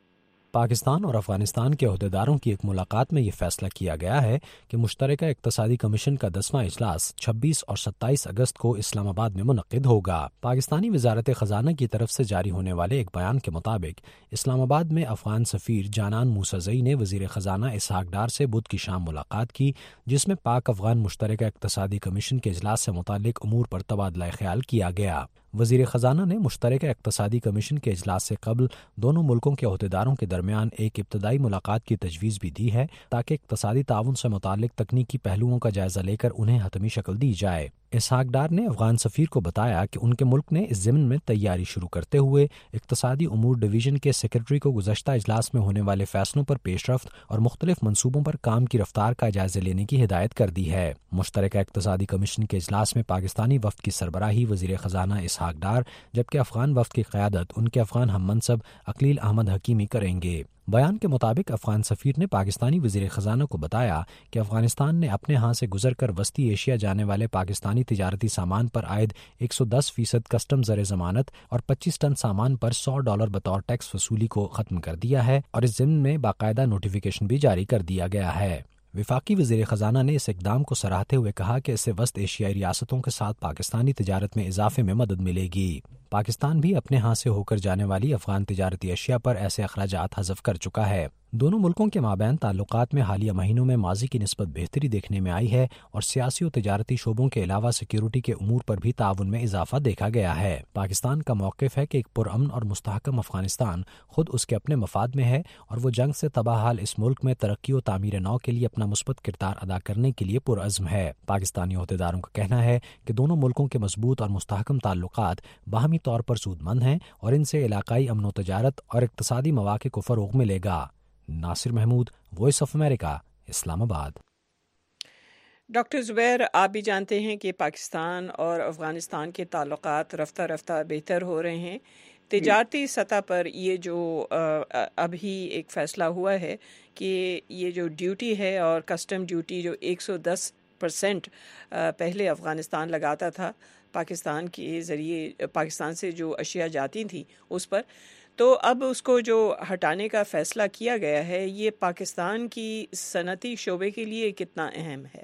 پاکستان اور افغانستان کے عہدیداروں کی ایک ملاقات میں یہ فیصلہ کیا گیا ہے کہ مشترکہ اقتصادی کمیشن کا دسواں اجلاس چھبیس اور ستائیس اگست کو اسلام آباد میں منعقد ہوگا. پاکستانی وزارت خزانہ کی طرف سے جاری ہونے والے ایک بیان کے مطابق اسلام آباد میں افغان سفیر جانان موسیٰ نے وزیر خزانہ اسحاق ڈار سے بدھ کی شام ملاقات کی, جس میں پاک افغان مشترکہ اقتصادی کمیشن کے اجلاس سے متعلق امور پر تبادلہ خیال کیا گیا. وزیر خزانہ نے مشترکہ اقتصادی کمیشن کے اجلاس سے قبل دونوں ملکوں کے عہدیداروں کے درمیان ایک ابتدائی ملاقات کی تجویز بھی دی ہے تاکہ اقتصادی تعاون سے متعلق تکنیکی پہلوؤں کا جائزہ لے کر انہیں حتمی شکل دی جائے. اسحاق ڈار نے افغان سفیر کو بتایا کہ ان کے ملک نے اس ضمن میں تیاری شروع کرتے ہوئے اقتصادی امور ڈویژن کے سیکرٹری کو گزشتہ اجلاس میں ہونے والے فیصلوں پر پیش رفت اور مختلف منصوبوں پر کام کی رفتار کا جائزہ لینے کی ہدایت کر دی ہے. مشترکہ اقتصادی کمیشن کے اجلاس میں پاکستانی وفد کی سربراہی وزیر خزانہ اسحاق ڈار جبکہ افغان وفد کی قیادت ان کے افغان ہم منصب عقیل احمد حکیمی کریں گے. بیان کے مطابق افغان سفیر نے پاکستانی وزیر خزانہ کو بتایا کہ افغانستان نے اپنے ہاں سے گزر کر وسطی ایشیا جانے والے پاکستانی تجارتی سامان پر عائد ایک سو دس فیصد کسٹم زر ضمانت اور پچیس ٹن سامان پر سو ڈالر بطور ٹیکس وصولی کو ختم کر دیا ہے, اور اس ضمن میں باقاعدہ نوٹیفیکیشن بھی جاری کر دیا گیا ہے. وفاقی وزیر خزانہ نے اس اقدام کو سراہتے ہوئے کہا کہ اس سے وسط ایشیائی ریاستوں کے ساتھ پاکستانی تجارت میں اضافے میں مدد ملے گی. پاکستان بھی اپنے ہاں سے ہو کر جانے والی افغان تجارتی اشیاء پر ایسے اخراجات حذف کر چکا ہے. دونوں ملکوں کے مابین تعلقات میں حالیہ مہینوں میں ماضی کی نسبت بہتری دیکھنے میں آئی ہے, اور سیاسی و تجارتی شعبوں کے علاوہ سیکیورٹی کے امور پر بھی تعاون میں اضافہ دیکھا گیا ہے. پاکستان کا موقف ہے کہ ایک پرامن اور مستحکم افغانستان خود اس کے اپنے مفاد میں ہے, اور وہ جنگ سے تباہ حال اس ملک میں ترقی و تعمیر نو کے لیے اپنا مثبت کردار ادا کرنے کے لیے پرعزم ہے. پاکستانی عہدیداروں کا کہنا ہے کہ دونوں ملکوں کے مضبوط اور مستحکم تعلقات باہمی طور پر سود مند ہیں, اور ان سے علاقائی امن و تجارت اور اقتصادی مواقع کو فروغ ملے گا. Nasir Mahmood, Voice of America, Islamabad. Doctor Zubair, آپ بھی جانتے ہیں کہ پاکستان اور افغانستان کے تعلقات رفتہ رفتہ بہتر ہو رہے ہیں, تجارتی سطح پر یہ جو ابھی ایک فیصلہ ہوا ہے کہ یہ جو ڈیوٹی ہے اور کسٹم ڈیوٹی جو ایک سو دس پرسنٹ پہلے افغانستان لگاتا تھا پاکستان کے ذریعے، پاکستان سے جو اشیاء جاتی تھیں اس پر، تو اب اس کو جو ہٹانے کا فیصلہ کیا گیا ہے، یہ پاکستان کی صنعتی شعبے کے لیے کتنا اہم ہے؟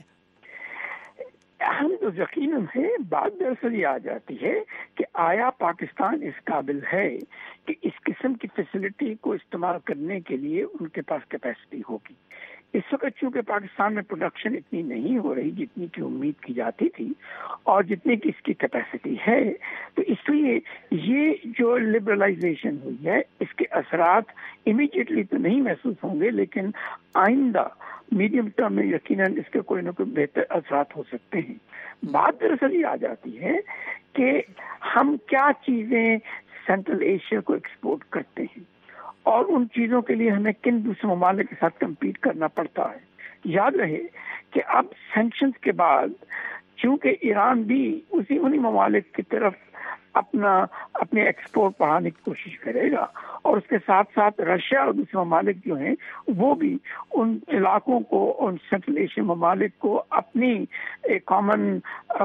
اہم تو یقیناً ہے. بات دراصل یہ آ جاتی ہے کہ آیا پاکستان اس قابل ہے کہ اس قسم کی فیسلٹی کو استعمال کرنے کے لیے ان کے پاس کیپیسٹی ہوگی. اس وقت چونکہ پاکستان میں پروڈکشن اتنی نہیں ہو رہی جتنی کی امید کی جاتی تھی اور جتنی کی اس کی کیپیسٹی ہے، تو اس لیے یہ جو لبرلائزیشن ہوئی ہے اس کے اثرات امیڈیٹلی تو نہیں محسوس ہوں گے، لیکن آئندہ میڈیم ٹرم میں یقیناً اس کے کوئی نہ کوئی بہتر اثرات ہو سکتے ہیں. بات دراصل یہ آ جاتی ہے کہ ہم کیا چیزیں سینٹرل ایشیا کو ایکسپورٹ کرتے ہیں اور ان چیزوں کے لیے ہمیں کن دوسرے ممالک کے ساتھ کمپیٹ کرنا پڑتا ہے. یاد رہے کہ اب سینکشنز کے بعد چونکہ ایران بھی اسی انہی ممالک کی طرف اپنا اپنے ایکسپورٹ بڑھانے کی کوشش کرے گا، اور اس کے ساتھ ساتھ رشیا اور دوسرے ممالک جو ہیں وہ بھی ان علاقوں کو، ان سینٹرل ایشین ممالک کو اپنی کامن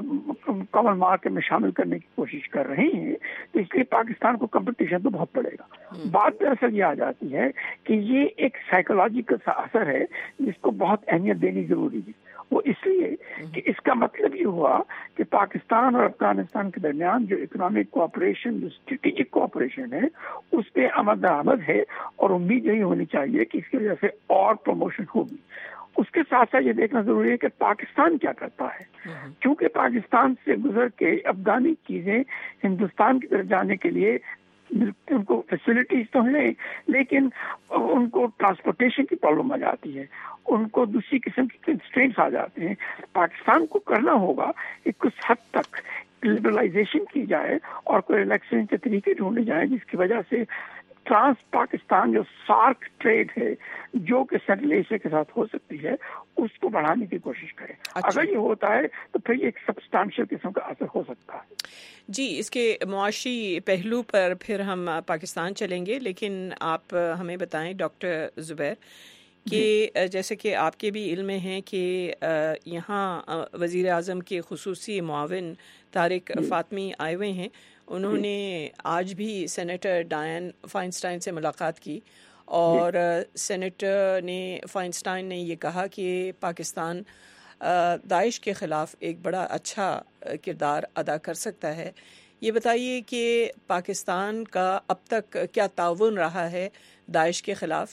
کامن مارکیٹ میں شامل کرنے کی کوشش کر رہے ہیں. تو اس لیے پاکستان کو کمپٹیشن تو بہت پڑے گا. بات دراصل یہ آ جاتی ہے کہ یہ ایک سائیکولوجیکل سا اثر ہے جس کو بہت اہمیت دینی ضروری ہے. وہ اس لیے کہ اس کا مطلب یہ ہوا کہ پاکستان اور افغانستان کے درمیان جو اکنامک کوآپریشن، جو اسٹریٹجک کوآپریشن ہے، اس پہ آمد درآمد ہے، اور امید یہی ہونی چاہیے کہ اس کی وجہ سے اور پروموشن ہوگی. اس کے ساتھ ساتھ یہ دیکھنا ضروری ہے کہ پاکستان کیا کرتا ہے، کیونکہ پاکستان سے گزر کے افغانی چیزیں ہندوستان کی طرف جانے کے لیے ان کو فیسلٹیز تو ہیں، لیکن ان کو ٹرانسپورٹیشن کی پرابلم آ جاتی ہے، ان کو دوسری قسم کی کنسٹرینٹس آ جاتے ہیں. پاکستان کو کرنا ہوگا کہ کچھ حد تک لبرلائزیشن کی جائے اور کوئی ریلیکسیشن کے طریقے ڈھونڈے جائیں جس کی وجہ سے ٹرانس پاکستان جو سارک ٹریڈ ہے جو کہ سینٹرل ایشیا کے ساتھ ہو سکتی ہے اس کو بڑھانے کی کوشش کرے. اگر یہ ہوتا ہے تو پھر یہ ایک سبسٹانشل قسم کا اثر ہو سکتا ہے. جی، اس کے معاشی پہلو پر پھر ہم پاکستان چلیں گے، لیکن آپ ہمیں بتائیں ڈاکٹر زبیر کہ جیسے کہ آپ کے بھی علم میں ہیں کہ یہاں وزیر اعظم کے خصوصی معاون طارق فاطمی آئے ہوئے ہیں. انہوں نے آج بھی سینیٹر ڈائن فائنسٹائن سے ملاقات کی، اور سینیٹر نے فائنسٹائن نے یہ کہا کہ پاکستان داعش کے خلاف ایک بڑا اچھا کردار ادا کر سکتا ہے. یہ بتائیے کہ پاکستان کا اب تک کیا تعاون رہا ہے داعش کے خلاف؟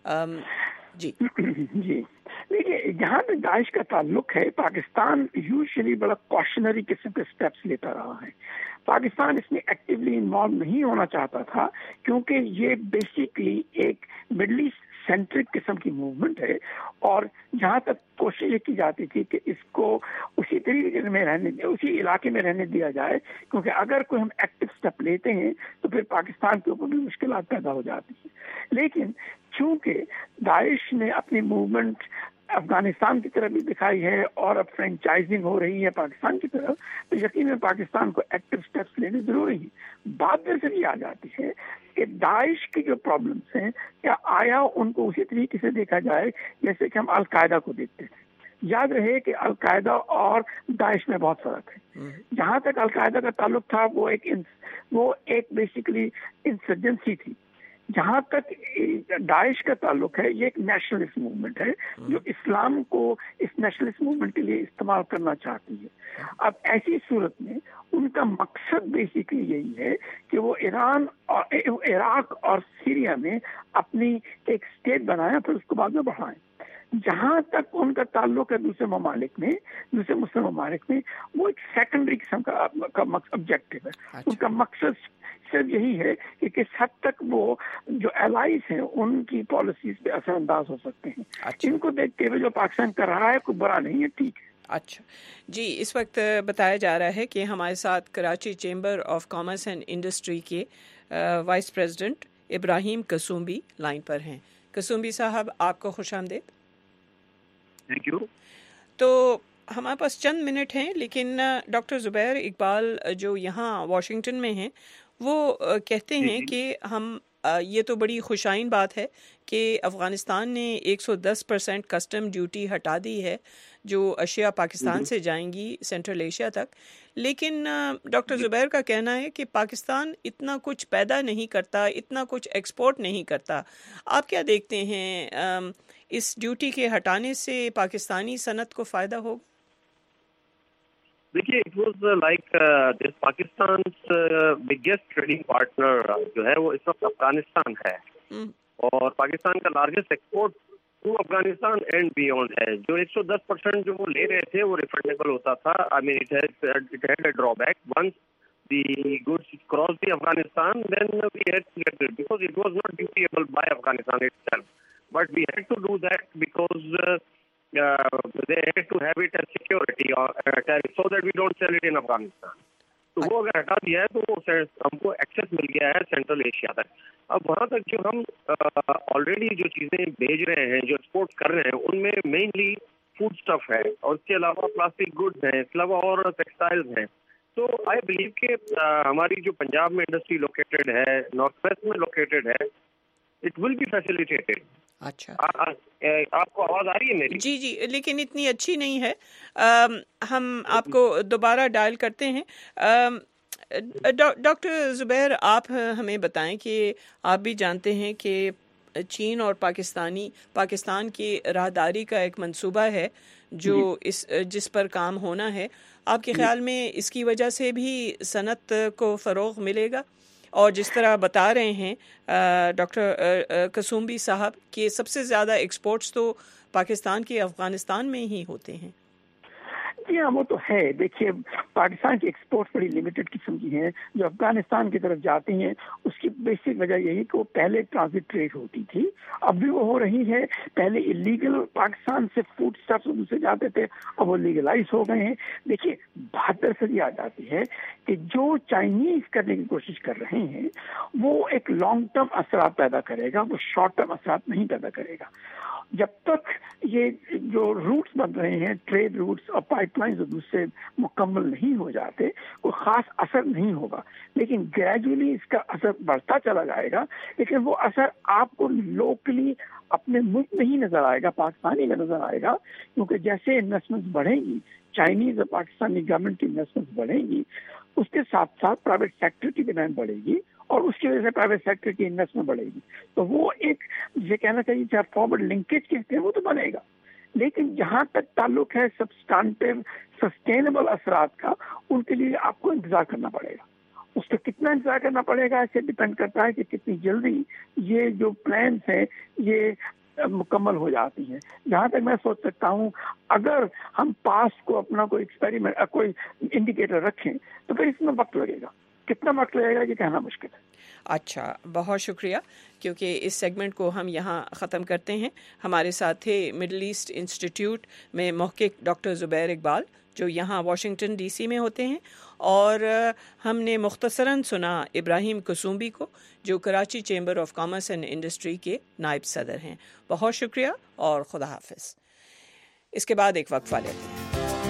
جی جی دیکھیے، جہاں پہ داعش کا تعلق ہے پاکستان یوزلی بڑا کوشنری قسم کے اسٹیپس لیتا رہا ہے. پاکستان اس میں ایکٹیولی انوالو نہیں ہونا چاہتا تھا کیونکہ یہ بیسیکلی ایک مڈل ایسٹ سینٹرک قسم کی موومنٹ ہے، اور جہاں تک کوشش یہ کی جاتی تھی کہ اس کو اسی طریقے میں رہنے اسی علاقے میں رہنے دیا جائے، کیونکہ اگر کوئی ہم ایکٹیو اسٹیپ لیتے ہیں تو پھر پاکستان کے اوپر بھی مشکلات پیدا ہو جاتی ہیں. لیکن چونکہ داعش نے اپنی موومنٹ افغانستان کی طرف بھی دکھائی ہے اور اب فرینچائزنگ ہو رہی ہے پاکستان کی طرف، تو یقیناً پاکستان کو ایکٹیو سٹیپس لینے ضروری ہیں. بات دراصل یہ آ جاتی ہے کہ داعش کی جو پرابلمس ہیں کیا آیا ان کو اسی طریقے سے دیکھا جائے جیسے کہ ہم القاعدہ کو دیکھتے تھے. یاد رہے کہ القاعدہ اور داعش میں بہت فرق ہے. جہاں تک القاعدہ کا تعلق تھا وہ ایک وہ ایک بیسیکلی انسرجنسی تھی. جہاں تک داعش کا تعلق ہے یہ ایک نیشنلسٹ موومنٹ ہے جو اسلام کو اس نیشنلسٹ موومنٹ کے لیے استعمال کرنا چاہتی ہے. اب ایسی صورت میں ان کا مقصد بیسیکلی یہی ہے کہ وہ ایران اور عراق اور سیریا میں اپنی ایک اسٹیٹ بنائیں پھر اس کو بعد میں بڑھائیں. جہاں تک ان کا تعلق ہے دوسرے ممالک میں دوسرے مسلم ممالک میں وہ ایک سیکنڈری قسم کا آبجیکٹو ہے. ان کا مقصد صرف یہی ہے کہ کس حد تک وہ جو الائز ہیں ان کی پالیسیز پہ اثر انداز ہو سکتے ہیں. ان کو دیکھتے ہوئے جو پاکستان کر رہا ہے کوئی برا نہیں ہے، ٹھیک ہے. اچھا جی، اس وقت بتایا جا رہا ہے کہ ہمارے ساتھ Karachi Chamber of Commerce and Industry کے vice president Ibrahim Qasumbi line پر ہیں. قصومبی صاحب، آپ کو خوش آمدید. Thank you. تو ہمارے پاس چند منٹ ہیں، لیکن ڈاکٹر زبیر اقبال جو یہاں واشنگٹن میں ہیں وہ کہتے ہیں کہ ہم یہ تو بڑی خوشائن بات ہے کہ افغانستان نے ایک سو دس پرسینٹ کسٹم ڈیوٹی ہٹا دی ہے جو اشیاء پاکستان سے جائیں گی سینٹرل ایشیا تک، لیکن ڈاکٹر زبیر کا کہنا ہے کہ پاکستان اتنا کچھ پیدا نہیں کرتا، اتنا کچھ ایکسپورٹ نہیں کرتا. آپ کیا دیکھتے ہیں اس ڈیوٹی کے ہٹانے سے پاکستانی صنعت کو فائدہ ہوگا؟ دیکھیے it was like this Pakistan biggest trading partner جو ہے وہ اس وقت افغانستان ہے، اور پاکستان کا largest export to Afghanistan and beyond ہے. جو ایک سو دس پرسینٹ جو وہ لے رہے تھے وہ ریفنڈیبل ہوتا تھا. I mean it had a drawback. Once the goods cross the Afghanistan then we had to get it because it was not dutiable by Afghanistan itself, but we had to do that because Uh, they had to have it as security or uh, tariff so that we don't sell it in Afghanistan. تو وہ اگر ہٹا دیا ہے تو ہم کو access مل گیا ہے سینٹرل ایشیا تک. اب وہاں تک جو ہم آلریڈی جو چیزیں بھیج رہے ہیں جو ایکسپورٹ کر رہے ہیں ان میں مینلی فوڈ اسٹف ہے, اور اس کے علاوہ پلاسٹک گڈز ہیں, اس کے علاوہ اور ٹیکسٹائلز ہیں. تو آئی بلیو کہ ہماری جو پنجاب میں انڈسٹری لوکیٹڈ ہے, نارتھ ویسٹ میں لوکیٹڈ ہے, اٹ ول بی فیسیلیٹیٹڈ. اچھا, آپ کو آواز آ رہی ہے میری؟ جی جی, لیکن اتنی اچھی نہیں ہے. ہم آپ کو دوبارہ ڈائل کرتے ہیں. ڈاکٹر زبیر, آپ ہمیں بتائیں کہ آپ بھی جانتے ہیں کہ چین اور پاکستانی پاکستان کی راہداری کا ایک منصوبہ ہے جو اس جس پر کام ہونا ہے. آپ کے خیال میں اس کی وجہ سے بھی صنعت کو فروغ ملے گا؟ اور جس طرح بتا رہے ہیں ڈاکٹر قصومبی صاحب کہ سب سے زیادہ ایکسپورٹس تو پاکستان کے افغانستان میں ہی ہوتے ہیں. جی ہاں, وہ تو ہے. دیکھیے پاکستان کی ایکسپورٹس بڑی لمیٹڈ قسم کی ہیں جو افغانستان کی طرف جاتی ہیں. اس کی بیسک وجہ یہی کہ وہ پہلے ٹرانزٹ ٹریڈ ہوتی تھی, اب بھی وہ ہو رہی ہے. پہلے الیگل پاکستان سے فوڈ اسٹفس ان سے جاتے تھے, اب وہ لیگلائز ہو گئے ہیں. دیکھیے بات دراصل یہ آ جاتی ہے کہ جو چائنیز کرنے کی کوشش کر رہے ہیں وہ ایک لانگ ٹرم اثرات پیدا کرے گا, وہ شارٹ ٹرم اثرات نہیں پیدا کرے گا. جب تک یہ جو روٹس بن رہے ہیں, ٹریڈ روٹس اور پائپ لائنز دوسرے مکمل نہیں ہو جاتے, کوئی خاص اثر نہیں ہوگا. لیکن گریجولی اس کا اثر بڑھتا چلا جائے گا, لیکن وہ اثر آپ کو لوکلی اپنے ملک میں ہی نظر آئے گا, پاکستانی میں نظر آئے گا. کیونکہ جیسے انویسٹمنٹ بڑھیں گی, چائنیز اور پاکستانی گورنمنٹ کی انویسٹمنٹ بڑھیں گی, اس کے ساتھ ساتھ پرائیویٹ سیکٹر کی ڈیمانڈ بڑھے گی, اور اس کی وجہ سے پرائیویٹ سیکٹر کی انویسٹمنٹ بڑھے گی. تو وہ ایک یہ کہنا چاہیے چاہے فارورڈ لنکیج کہتے ہیں وہ تو بنے گا. لیکن جہاں تک تعلق ہے سبسٹانٹیو سسٹینیبل اثرات کا, ان کے لیے آپ کو انتظار کرنا پڑے گا. اس پہ کتنا انتظار کرنا پڑے گا اس سے ڈپینڈ کرتا ہے کہ کتنی جلدی یہ جو پلانس ہیں یہ مکمل ہو جاتی ہیں. جہاں تک میں سوچ سکتا ہوں اگر ہم پاس کو اپنا کوئی ایکسپیریمنٹ کوئی انڈیکیٹر رکھیں تو پھر اس میں وقت لگے گا. کتنا وقت لگے گا یہ کہنا مشکل ہے. اچھا, بہت شکریہ. کیونکہ اس سیگمنٹ کو ہم یہاں ختم کرتے ہیں. ہمارے ساتھ تھے مڈل ایسٹ انسٹیٹیوٹ میں محقق ڈاکٹر زبیر اقبال جو یہاں واشنگٹن ڈی سی میں ہوتے ہیں, اور ہم نے مختصراً سنا ابراہیم قصومبی کو جو Karachi Chamber of Commerce and Industry کے نائب صدر ہیں. بہت شکریہ اور خدا حافظ. اس کے بعد ایک وقفہ لیتے ہیں.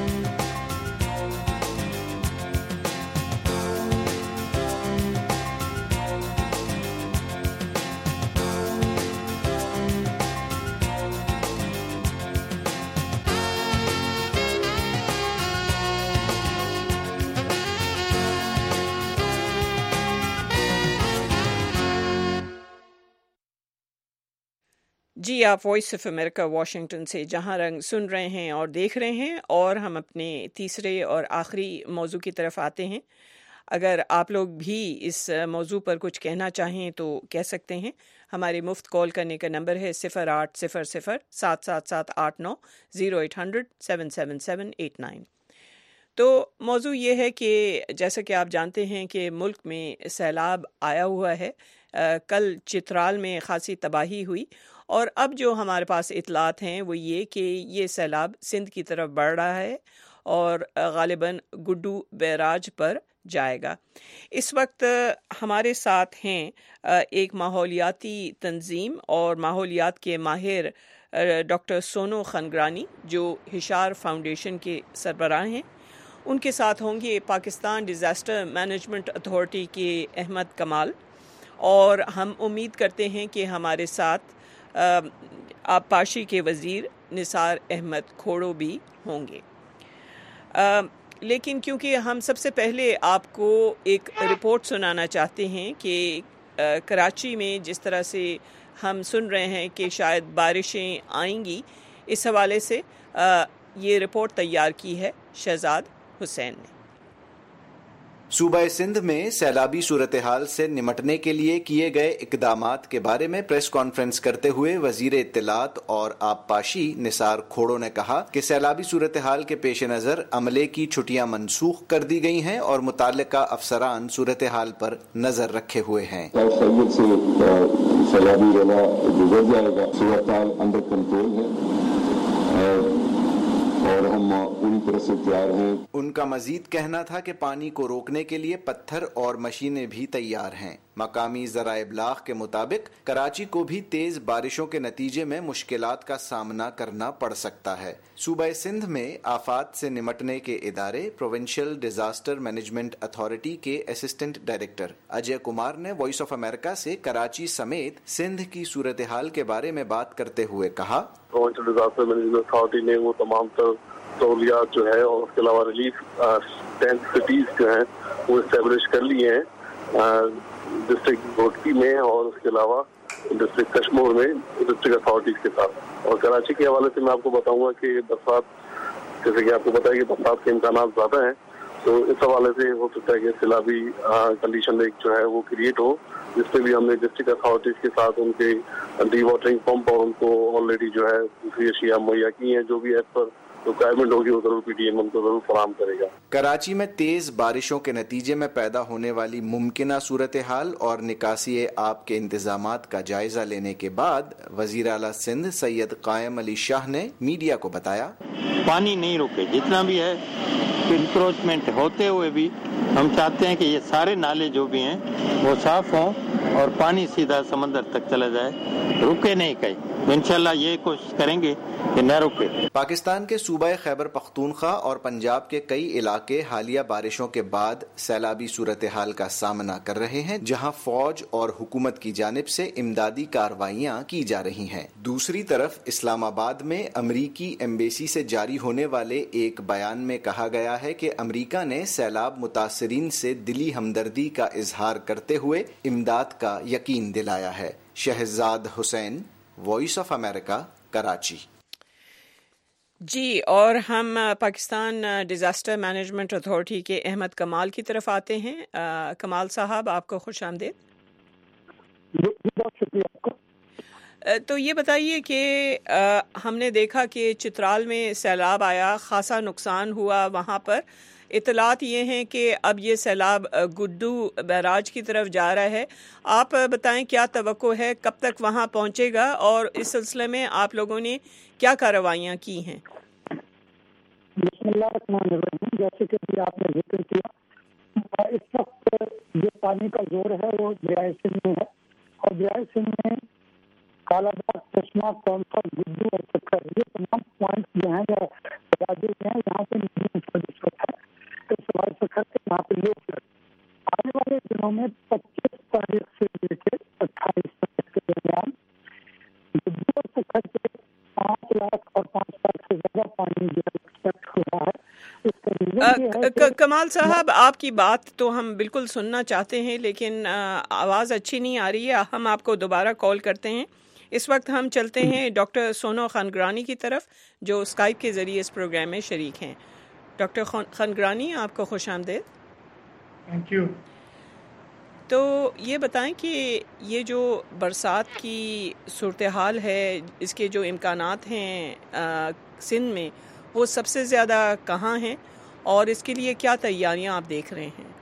جی, آپ وائس آف امریکہ واشنگٹن سے جہاں رنگ سن رہے ہیں اور دیکھ رہے ہیں, اور ہم اپنے تیسرے اور آخری موضوع کی طرف آتے ہیں. اگر آپ لوگ بھی اس موضوع پر کچھ کہنا چاہیں تو کہہ سکتے ہیں. ہمارے مفت کال کرنے کا نمبر ہے صفر آٹھ صفر صفر سات سات سات آٹھ نو zero eight hundred seven seven seven eight nine. تو موضوع یہ ہے کہ جیسا کہ آپ جانتے ہیں کہ ملک میں سیلاب آیا ہوا ہے. کل چترال میں خاصی تباہی ہوئی, اور اب جو ہمارے پاس اطلاعات ہیں وہ یہ کہ یہ سیلاب سندھ کی طرف بڑھ رہا ہے اور غالباً گڈو بیراج پر جائے گا. اس وقت ہمارے ساتھ ہیں ایک ماحولیاتی تنظیم اور ماحولیات کے ماہر ڈاکٹر سونو خنگرانی جو ہشار فاؤنڈیشن کے سربراہ ہیں. ان کے ساتھ ہوں گے پاکستان ڈیزاسٹر مینجمنٹ اتھارٹی کے احمد کمال، اور ہم امید کرتے ہیں کہ ہمارے ساتھ آبپاشی کے وزیر نثار احمد کھوڑو بھی ہوں گے. لیکن کیونکہ ہم سب سے پہلے آپ کو ایک رپورٹ سنانا چاہتے ہیں کہ کراچی میں جس طرح سے ہم سن رہے ہیں کہ شاید بارشیں آئیں گی، اس حوالے سے یہ رپورٹ تیار کی ہے شہزاد حسین نے. صوبہ سندھ میں سیلابی صورتحال سے نمٹنے کے لیے کیے گئے اقدامات کے بارے میں پریس کانفرنس کرتے ہوئے وزیر اطلاعات اور آبپاشی نثار کھوڑو نے کہا کہ سیلابی صورتحال کے پیش نظر عملے کی چھٹیاں منسوخ کر دی گئی ہیں اور متعلقہ افسران صورتحال پر نظر رکھے ہوئے ہیں. سیلابی والا گزر جائے گا، صورتحال انڈر کنٹرول ہے اور ہم پوری طرح سے تیار ہیں. ان کا مزید کہنا تھا کہ پانی کو روکنے کے لیے پتھر اور مشینیں بھی تیار ہیں. مقامی ذرائع ابلاغ کے مطابق کراچی کو بھی تیز بارشوں کے نتیجے میں مشکلات کا سامنا کرنا پڑ سکتا ہے. صوبہ سندھ میں آفات سے نمٹنے کے ادارے پروونشل ڈیزاسٹر مینجمنٹ اتھارٹی کے اسسٹنٹ ڈائریکٹر اجے کمار نے وائس آف امریکہ سے کراچی سمیت سندھ کی صورتحال کے بارے میں بات کرتے ہوئے کہا، پروونشل ڈیزاسٹر مینجمنٹ اتھارٹی نے وہ تمام تر سہولیات جو ہے اور اس کے علاوہ ریلیف ٹینٹ سٹیز جو ہیں وہ اسٹیبلش کر لی ہیں ڈسٹرکٹ گھوٹکی میں اور اس کے علاوہ ڈسٹرکٹ کشمور میں ڈسٹرکٹ اتھارٹیز کے ساتھ. اور کراچی کے حوالے سے میں آپ کو بتاؤں گا کہ برسات، جیسے کہ آپ کو پتا ہے کہ برسات کے امکانات زیادہ ہیں، تو اس حوالے سے ہو سکتا ہے کہ سیلابی کنڈیشن ایک جو ہے وہ کریٹ ہو، جس پہ بھی ہم نے ڈسٹرکٹ اتھارٹیز کے ساتھ ان کے ڈی واٹرنگ پمپ اور ان کو آلریڈی جو ہے دوسری اشیاء مہیا کی ہیں، جو بھی ایز پر ریکوائرمنٹ ہوگی وہ ضرور پی ڈی ایم ان کو ضرور فراہم کرے گا. کراچی میں تیز بارشوں کے نتیجے میں پیدا ہونے والی ممکنہ صورتحال اور نکاسی آب کے انتظامات کا جائزہ لینے کے بعد وزیر اعلیٰ سندھ سید قائم علی شاہ نے میڈیا کو بتایا، پانی نہیں رکے، جتنا بھی ہے انکروچمنٹ ہوتے ہوئے بھی ہم چاہتے ہیں کہ یہ سارے نالے جو بھی ہیں وہ صاف ہوں اور پانی سیدھا سمندر تک چلا جائے، رکے نہیں کہیں. انشاءاللہ یہ کوشش کریں گے کہ نہ رکے. پاکستان کے صوبہ خیبر پختونخوا اور پنجاب کے کئی علاقے حالیہ بارشوں کے بعد سیلابی صورتحال کا سامنا کر رہے ہیں، جہاں فوج اور حکومت کی جانب سے امدادی کارروائیاں کی جا رہی ہیں. دوسری طرف اسلام آباد میں امریکی ایمبیسی سے جاری ہونے والے ایک بیان میں کہا گیا ہے کہ امریکہ نے سیلاب متاثرین سے دلی ہمدردی کا اظہار کرتے ہوئے امداد کا یقین دلایا ہے. Shahzad Hussain, Voice of America, Karachi. جی، اور ہم پاکستان ڈیزاسٹر مینجمنٹ اتھارٹی کے احمد کمال کی طرف آتے ہیں. کمال صاحب، آپ کو خوش آمدید. بہت شکریہ آپ کا. تو یہ بتائیے کہ ہم نے دیکھا کہ چترال میں سیلاب آیا، خاصا نقصان ہوا وہاں پر. اطلاعات یہ ہیں کہ اب یہ سیلاب گڈو بیراج کی طرف جا رہا ہے. آپ بتائیں کیا توقع ہے، کب تک وہاں پہنچے گا، اور اس سلسلے میں آپ لوگوں نے کیا کارروائیاں کی ہیں؟ بسم اللہ الرحمن الرحیم. جیسے کہ آپ نے ذکر کیا، اس وقت جو پانی کا زور ہے وہ دریائے سندھ میں ہے، اور دریائے سندھ میں کالا باغ، چشمہ، کونسر، گڈو اور چکر، یہ تمام پوائنٹ جو ہیں یا ہیں یہاں پہ اس وقت ہے. سوال سے کرتے یہاں پہ لوگ آنے والے دنوں میں پچیس تاریخ سے لے کے اٹھائیس تاریخ کے درمیان سے پانچ لاکھ اور پانچ لاکھ سے زیادہ پانی جو ایکسپیکٹ ہو رہا ہے. کمال صاحب، آپ کی بات تو ہم بالکل سننا چاہتے ہیں، لیکن آواز اچھی نہیں آ رہی ہے. ہم آپ کو دوبارہ کال کرتے ہیں. اس وقت ہم چلتے ہیں ڈاکٹر سونو خانگرانی کی طرف، جو اسکائپ کے ذریعے اس پروگرام میں شریک ہیں. ڈاکٹر خانگرانی، آپ کو خوش آمدید. Thank you. تو یہ بتائیں کہ یہ جو برسات کی صورتحال ہے، اس کے جو امکانات ہیں سندھ میں، وہ سب سے زیادہ کہاں ہیں، اور اس کے لیے کیا تیاریاں آپ دیکھ رہے ہیں؟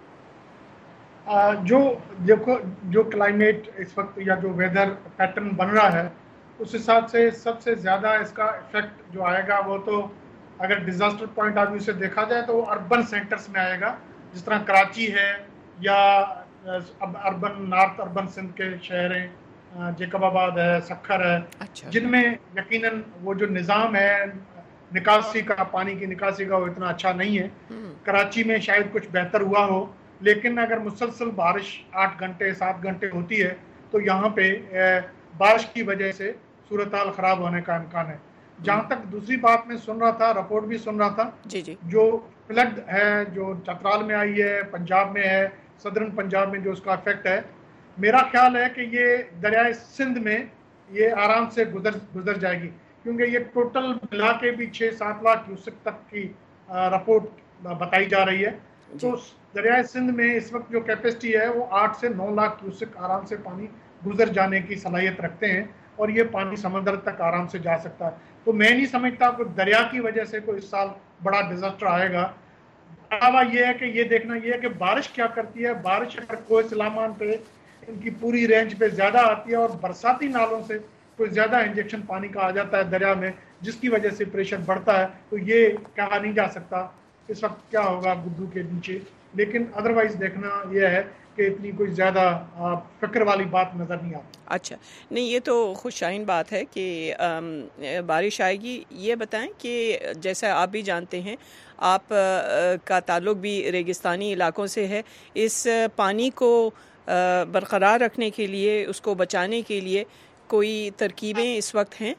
جو دیکھو جو کلائمیٹ اس وقت یا جو ویدر پیٹرن بن رہا ہے، اس حساب سے سب سے زیادہ اس کا افیکٹ جو آئے گا وہ تو اگر ڈیزاسٹر پوائنٹ آف ویو سے دیکھا جائے تو وہ اربن سینٹرز میں آئے گا، جس طرح کراچی ہے یا اربن نارتھ اربن سندھ کے شہر ہیں، جیکب آباد ہے، سکھر ہے، جن میں یقیناً وہ جو نظام ہے निकासी का, पानी की निकासी का वो इतना अच्छा नहीं है। कराची में शायद कुछ बेहतर हुआ हो, लेकिन अगर मुसलसल बारिश आठ घंटे सात घंटे होती है तो यहाँ पे बारिश की वजह से सूरत हाल ख़राब होने का इम्कान है। जहाँ तक दूसरी बात मैं सुन रहा था, रिपोर्ट भी सुन रहा था, जी जी जो फ्लड है जो चतराल में आई है, पंजाब में है, सदरन पंजाब में जो उसका इफेक्ट है, मेरा ख्याल है कि ये दरियाए सिंध में ये आराम से गुजर गुजर जाएगी, क्योंकि ये टोटल मिला के भी छः सात लाख क्यूसेक तक की रिपोर्ट बताई जा रही है। तो दरियाए सिंध में इस वक्त जो कैपेसिटी है वो आठ से नौ लाख क्यूसेक आराम से पानी गुजर जाने की सलाहियत रखते हैं, और ये पानी समंदर तक आराम से जा सकता है। तो मैं नहीं समझता कोई दरिया की वजह से कोई इस साल बड़ा डिजास्टर आएगा। अलावा ये है कि ये देखना ये है कि बारिश क्या करती है। बारिश अगर कोई सलामान पे इनकी पूरी रेंज पे ज़्यादा आती है और बरसाती नालों से कोई ज़्यादा इंजेक्शन पानी का आ जाता है दरिया में, जिसकी वजह से प्रेशर बढ़ता है, तो ये कहा नहीं जा सकता इस वक्त क्या होगा गुड्डू के नीचे। लेकिन अदरवाइज देखना यह है कि इतनी कोई ज़्यादा फिक्र वाली बात नज़र नहीं आती। अच्छा, नहीं ये तो खुशाइन बात है कि बारिश आएगी। ये बताएं कि जैसा आप भी जानते हैं, आप का ताल्लुक भी रेगिस्तानी इलाकों से है, इस पानी को बरकरार रखने के लिए, उसको बचाने के लिए कोई तरकीबें इस वक्त हैं?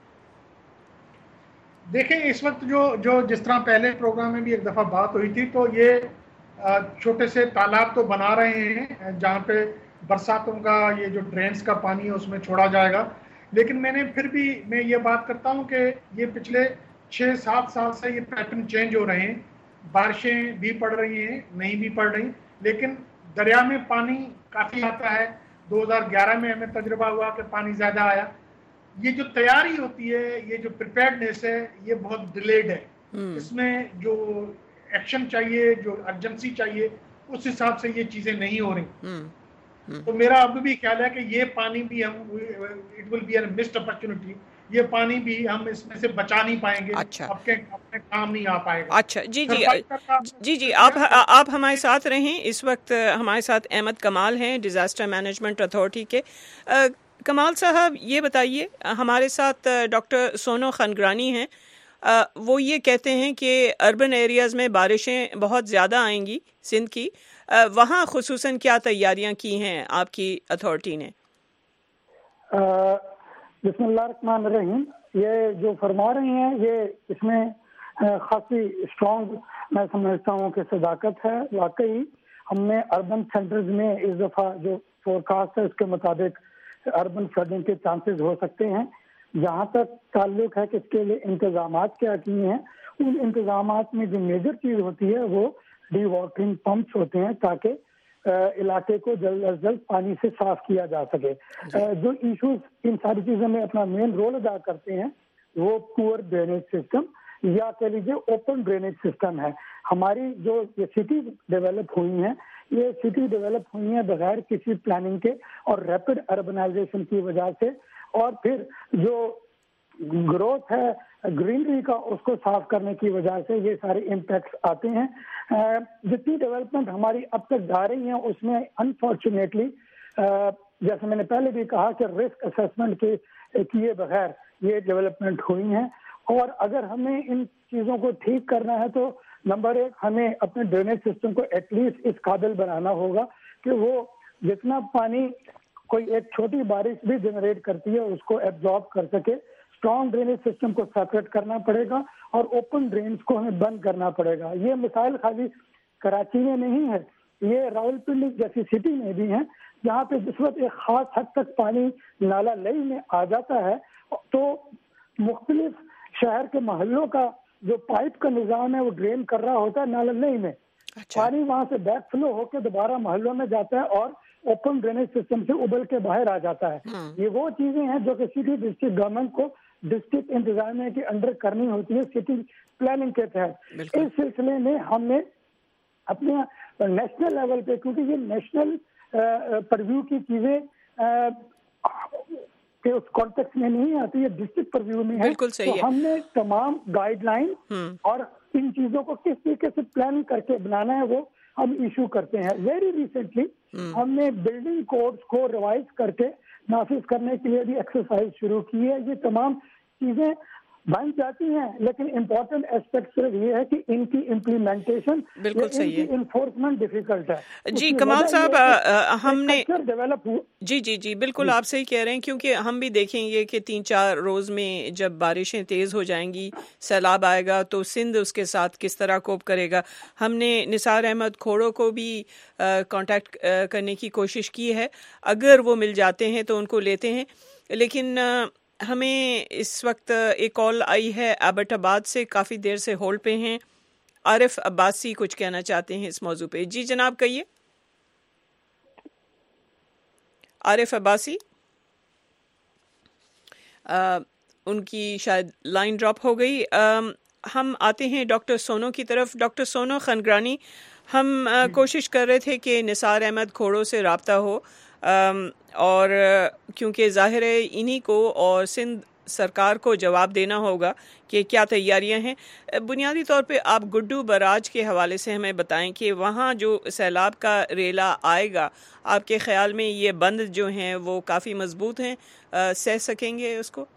देखें, इस वक्त जो जो जिस तरह पहले प्रोग्राम में भी एक दफ़ा बात हुई थी, तो ये छोटे से तालाब तो बना रहे हैं जहाँ पे बरसातों का ये जो ड्रेन्स का पानी है उसमें छोड़ा जाएगा। लेकिन मैंने फिर भी मैं ये बात करता हूँ कि ये पिछले छः सात साल से ये पैटर्न चेंज हो रहे हैं। बारिशें भी पड़ रही हैं, नहीं भी पड़ रही, लेकिन दरिया में पानी काफ़ी आता है। दो हज़ार ग्यारह में हमें तजुर्बा हुआ कि पानी ज़्यादा आया। ये जो तैयारी होती है, ये जो प्रिपेयर्डनेस है, ये बहुत डिलेड है। इसमें जो एक्शन चाहिए, जो अर्जेंसी चाहिए, उस हिसाब से ये चीज़ें नहीं हो रही। तो मेरा अब भी ख्याल है कि ये पानी भी हम it will be an missed opportunity, ये पानी भी हम इसमें से बचा नहीं पाएंगे। अच्छा, अपने अपने काम नहीं आ पाएगा। अच्छा, जी जी जी जी आप आप हमारे साथ रहें। इस वक्त हमारे साथ अहमद कमाल हैं, डिज़ास्टर मैनेजमेंट अथॉरिटी के। आ, कमाल साहब, ये बताइए, हमारे साथ डॉक्टर सोनो खनगरानी हैं। आ, वो ये कहते हैं कि अर्बन एरियाज़ में बारिशें बहुत ज़्यादा आएंगी सिंध की, आ, वहाँ खुसूसन क्या तैयारियां की हैं आपकी अथॉरिटी ने? बिस्मिल्लाहिर्रहमानिर्रहीम। ये जो फरमा रही हैं, ये इसमें खासी स्ट्रॉन्ग मैं समझता हूँ कि सदाकत है। वाकई हमने अर्बन सेंटर्स में इस दफ़ा जो फोरकास्ट है उसके मुताबिक अर्बन फ्लडिंग के चांसेस हो सकते हैं। जहाँ तक ताल्लुक है कि इसके लिए इंतजामात क्या किए हैं, उन इंतजामात में जो मेजर चीज़ होती है वो डी वाटरिंग पम्प्स होते हैं, ताकि इलाके को जल्द अज जल्द पानी से साफ किया जा सके। जो इश्यूज इन सारी चीज़ों में अपना मेन रोल अदा करते हैं वो पुअर ड्रेनेज सिस्टम या कह लीजिए ओपन ड्रेनेज सिस्टम है। हमारी जो ये सिटीज डेवलप हुई हैं, ये सिटी डेवलप हुई हैं बगैर किसी प्लानिंग के और रैपिड अर्बनाइजेशन की वजह से, और फिर जो ग्रोथ है ग्रीनरी का उसको साफ करने की वजह से ये सारे इम्पैक्ट्स आते हैं। जितनी डेवलपमेंट हमारी अब तक जा रही है उसमें अनफॉर्चुनेटली, जैसे मैंने पहले भी कहा कि रिस्क असेसमेंट के किए बगैर ये डेवलपमेंट हुई हैं। और अगर हमें इन चीज़ों को ठीक करना है तो नंबर एक, हमें अपने ड्रेनेज सिस्टम को एटलीस्ट इस काबिल बनाना होगा कि वो जितना पानी कोई एक छोटी बारिश भी जनरेट करती है उसको एब्जॉर्ब कर सके। स्ट्रॉन्ग ड्रेनेज सिस्टम को सेपरेट करना पड़ेगा और ओपन ड्रेन्स को हमें बंद करना पड़ेगा। ये मिसाइल खाली कराची में नहीं है, ये रावलपिंडी जैसी सिटी में भी है, जहाँ पे जिस वक्त एक खास हद तक पानी नाला लई में आ जाता है तो मुख्तलिफ शहर के मोहल्लों का जो पाइप का निज़ाम है वो ड्रेन कर रहा होता है नाला लई में। अच्छा। पानी वहाँ से बैक फ्लो होकर दोबारा मोहल्लों में जाता है और ओपन ड्रेनेज सिस्टम से उबल के बाहर आ जाता है। ये वो चीजें हैं जो कि सिटी डिस्ट्रिक्ट गवर्नमेंट को डिस्ट्रिक्ट इंतजामिया के अंडर करनी होती है सिटी प्लानिंग के तहत। इस सिलसिले में हमने अपने नेशनल लेवल पे, क्योंकि ये नेशनल परव्यू की चीजें के उस कॉन्टेक्स्ट में नहीं आती है, डिस्ट्रिक्ट परव्यू में है, तो हमने तमाम गाइडलाइन और इन चीजों को किस तरीके से प्लान करके बनाना है वो हम इशू करते हैं। वेरी रिसेंटली हमने बिल्डिंग कोड्स को रिवाइज करके नाफिज करने के लिए भी एक्सरसाइज शुरू की है। ये तमाम चीजें بن جاتی ہیں، لیکن امپورٹنٹ ایسپیکٹ صرف یہ ہے کہ ان کی امپلیمنٹیشن بالکل صحیح ہے، انفورسمنٹ ڈیفیکلٹ ہے. جی کمال صاحب ہم نے ڈیولپ جی جی جی بالکل آپ صحیح کہہ رہے ہیں، کیونکہ ہم بھی دیکھیں گے کہ تین چار روز میں جب بارشیں تیز ہو جائیں گی، سیلاب آئے گا، تو سندھ اس کے ساتھ کس طرح کوپ کرے گا. ہم نے نثار احمد کھوڑو کو بھی کانٹیکٹ کرنے کی کوشش کی ہے، اگر وہ مل جاتے ہیں تو ان کو لیتے ہیں. لیکن ہمیں اس وقت ایک کال آئی ہے ایبٹ آباد سے، کافی دیر سے ہولڈ پہ ہیں. عارف عباسی کچھ کہنا چاہتے ہیں اس موضوع پہ. جی جناب کہیے. عارف عباسی، آ, ان کی شاید لائن ڈراپ ہو گئی. آ, ہم آتے ہیں ڈاکٹر سونو کی طرف. ڈاکٹر سونو خنگرانی، ہم آ, کوشش کر رہے تھے کہ نثار احمد کھوڑو سے رابطہ ہو، آ, اور کیونکہ ظاہر ہے انہی کو اور سندھ سرکار کو جواب دینا ہوگا کہ کیا تیاریاں ہیں. بنیادی طور پہ آپ گڈو براج کے حوالے سے ہمیں بتائیں کہ وہاں جو سیلاب کا ریلا آئے گا، آپ کے خیال میں یہ بند جو ہیں وہ کافی مضبوط ہیں، سہ سکیں گے اس کو؟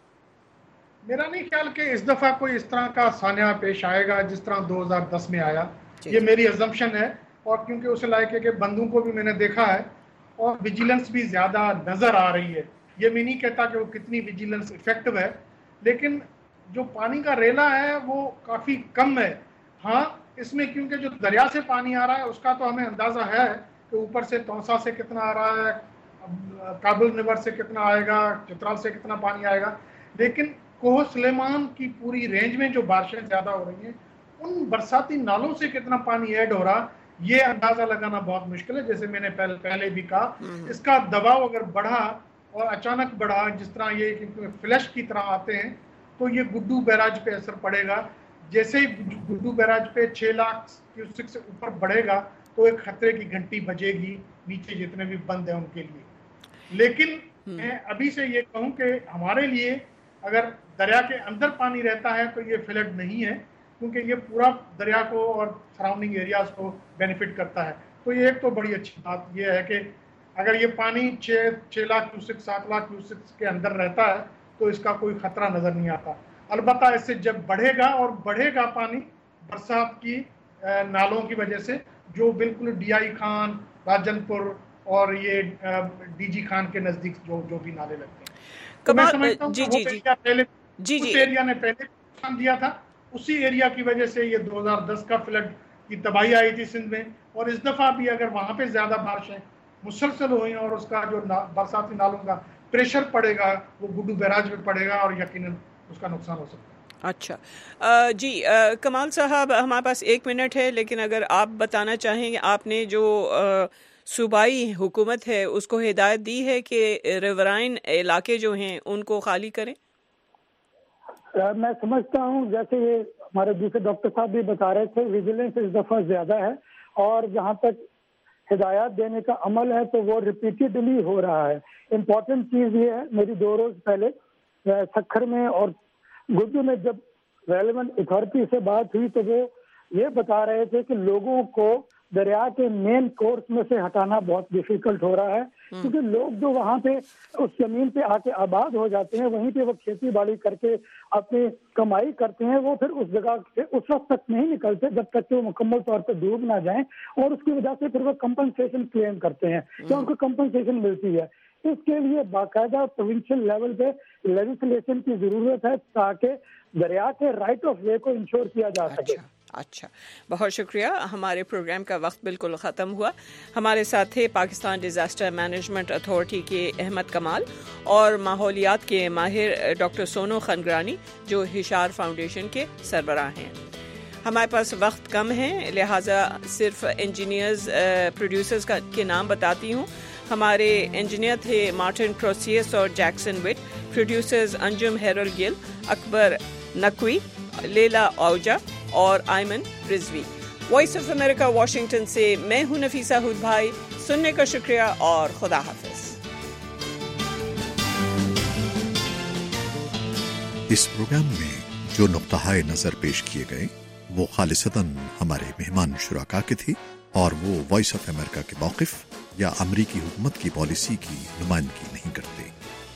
میرا نہیں خیال کہ اس دفعہ کوئی اس طرح کا سانحہ پیش آئے گا جس طرح دو ہزار دس میں آیا. یہ میری ازمپشن ہے، اور کیونکہ اس علاقے کے بندوں کو بھی میں نے دیکھا ہے اور ویجیلنس بھی زیادہ نظر آ رہی ہے. یہ میں نہیں کہتا کہ وہ کتنی ویجیلنس افیکٹو ہے، لیکن جو پانی کا ریلا ہے وہ کافی کم ہے. ہاں اس میں کیونکہ جو دریا سے پانی آ رہا ہے اس کا تو ہمیں اندازہ ہے کہ اوپر سے تونسا سے کتنا آ رہا ہے، کابل ریور سے کتنا آئے گا، چترال سے کتنا پانی آئے گا، لیکن کوہ سلیمان کی پوری رینج میں جو بارشیں زیادہ ہو رہی ہیں ان برساتی نالوں سے کتنا پانی ایڈ ہو رہا یہ اندازہ لگانا بہت مشکل ہے. جیسے میں نے پہلے پہلے بھی کہا، اس کا دباؤ اگر بڑھا اور اچانک بڑھا، جس طرح یہ فلش کی طرح آتے ہیں، تو یہ گڈو بیراج پہ اثر پڑے گا. جیسے ہی گڈو بیراج پہ چھ لاکھ کیوسک سے اوپر بڑھے گا تو ایک خطرے کی گھنٹی بجے گی نیچے جتنے بھی بند ہیں ان کے لیے. لیکن میں ابھی سے یہ کہوں کہ ہمارے لیے اگر دریا کے اندر پانی رہتا ہے تو یہ فلڈ نہیں ہے، کیونکہ یہ پورا دریا کو اور سراؤنڈنگ ایریاز کو بینیفٹ کرتا ہے. تو یہ ایک تو بڑی اچھی بات یہ ہے کہ اگر یہ پانی چھ چھ لاکھ کیوسک سات لاکھ کیوسک کے اندر رہتا ہے تو اس کا کوئی خطرہ نظر نہیں آتا. البتہ اس سے جب بڑھے گا اور بڑھے گا پانی برسات کی نالوں کی وجہ سے، جو بالکل ڈی آئی خان، راجن پور اور یہ ڈی جی خان کے نزدیک جو جو بھی نالے لگتے ہیں، تو میں سمجھتا ہوں کہ اس ایریا نے پہلے نقصان دیا تھا، اسی ایریا کی وجہ سے یہ دو ہزار دس کا فلڈ کی تباہی آئی تھی سندھ میں. اور اس دفعہ بھی اگر وہاں پہ زیادہ بارشیں مسلسل ہوئی اور اس کا جو برساتی نالوں کا پریشر پڑے گا وہ گڈو بیراج پہ پڑے گا اور یقیناً اس کا نقصان ہو سکتا ہے. اچھا آ, جی آ, کمال صاحب ہمارے پاس ایک منٹ ہے، لیکن اگر آپ بتانا چاہیں آپ نے جو آ, صوبائی حکومت ہے اس کو ہدایت دی ہے کہ ریورائن علاقے جو ہیں ان کو خالی کریں؟ میں سمجھتا ہوں جیسے یہ ہمارے دوسرے ڈاکٹر صاحب بھی بتا رہے تھے، ویجیلنس اس دفعہ زیادہ ہے، اور جہاں تک ہدایات دینے کا عمل ہے تو وہ ریپیٹیڈلی ہو رہا ہے. امپورٹنٹ چیز یہ ہے، میری دو روز پہلے سکھر میں اور گڈو میں جب ریلیونٹ اتھارٹی سے بات ہوئی تو وہ یہ بتا رہے تھے کہ لوگوں کو دریا کے مین کورس میں سے ہٹانا بہت ڈیفیکلٹ ہو رہا ہے، کیونکہ لوگ جو وہاں پہ اس زمین پہ آ کے آباد ہو جاتے ہیں، وہیں پہ وہ کھیتی باڑی کر کے اپنی کمائی کرتے ہیں، وہ پھر اس جگہ سے اس وقت تک نہیں نکلتے جب تک کہ وہ مکمل طور پہ ڈوب نہ جائیں، اور اس کی وجہ سے پھر وہ کمپنسیشن کلیم کرتے ہیں کہ ان کو کمپنسیشن ملتی ہے. اس کے لیے باقاعدہ پروونشل لیول پہ لیجسلیشن کی ضرورت ہے تاکہ دریا کے رائٹ آف وے کو انشور کیا جا سکے. اچھا بہت شکریہ. ہمارے پروگرام کا وقت بالکل ختم ہوا. ہمارے ساتھ تھے پاکستان ڈیزاسٹر مینجمنٹ اتھارٹی کے احمد کمال اور ماحولیات کے ماہر ڈاکٹر سونو خنگرانی جو ہشار فاؤنڈیشن کے سربراہ ہیں. ہمارے پاس وقت کم ہے لہٰذا صرف انجینئرز پروڈیوسرز کا کے نام بتاتی ہوں. ہمارے انجینئر تھے مارٹن کروسیس اور Jackson Witt, producers Anjum Hairal Gill, Akbar Naqvi, Leila Oja اور Aiman Rizvi. Voice of America Washington سے میں ہوں نفیسہ ہود بھائی. سننے کا شکریہ اور خدا حافظ. اس پروگرام میں جو نقطہ نظر پیش کیے گئے وہ خالصتاً ہمارے مہمان شرکا کے تھی اور وہ وائس آف امریکہ کے موقف یا امریکی حکومت کی پالیسی کی نمائندگی نہیں کرتے.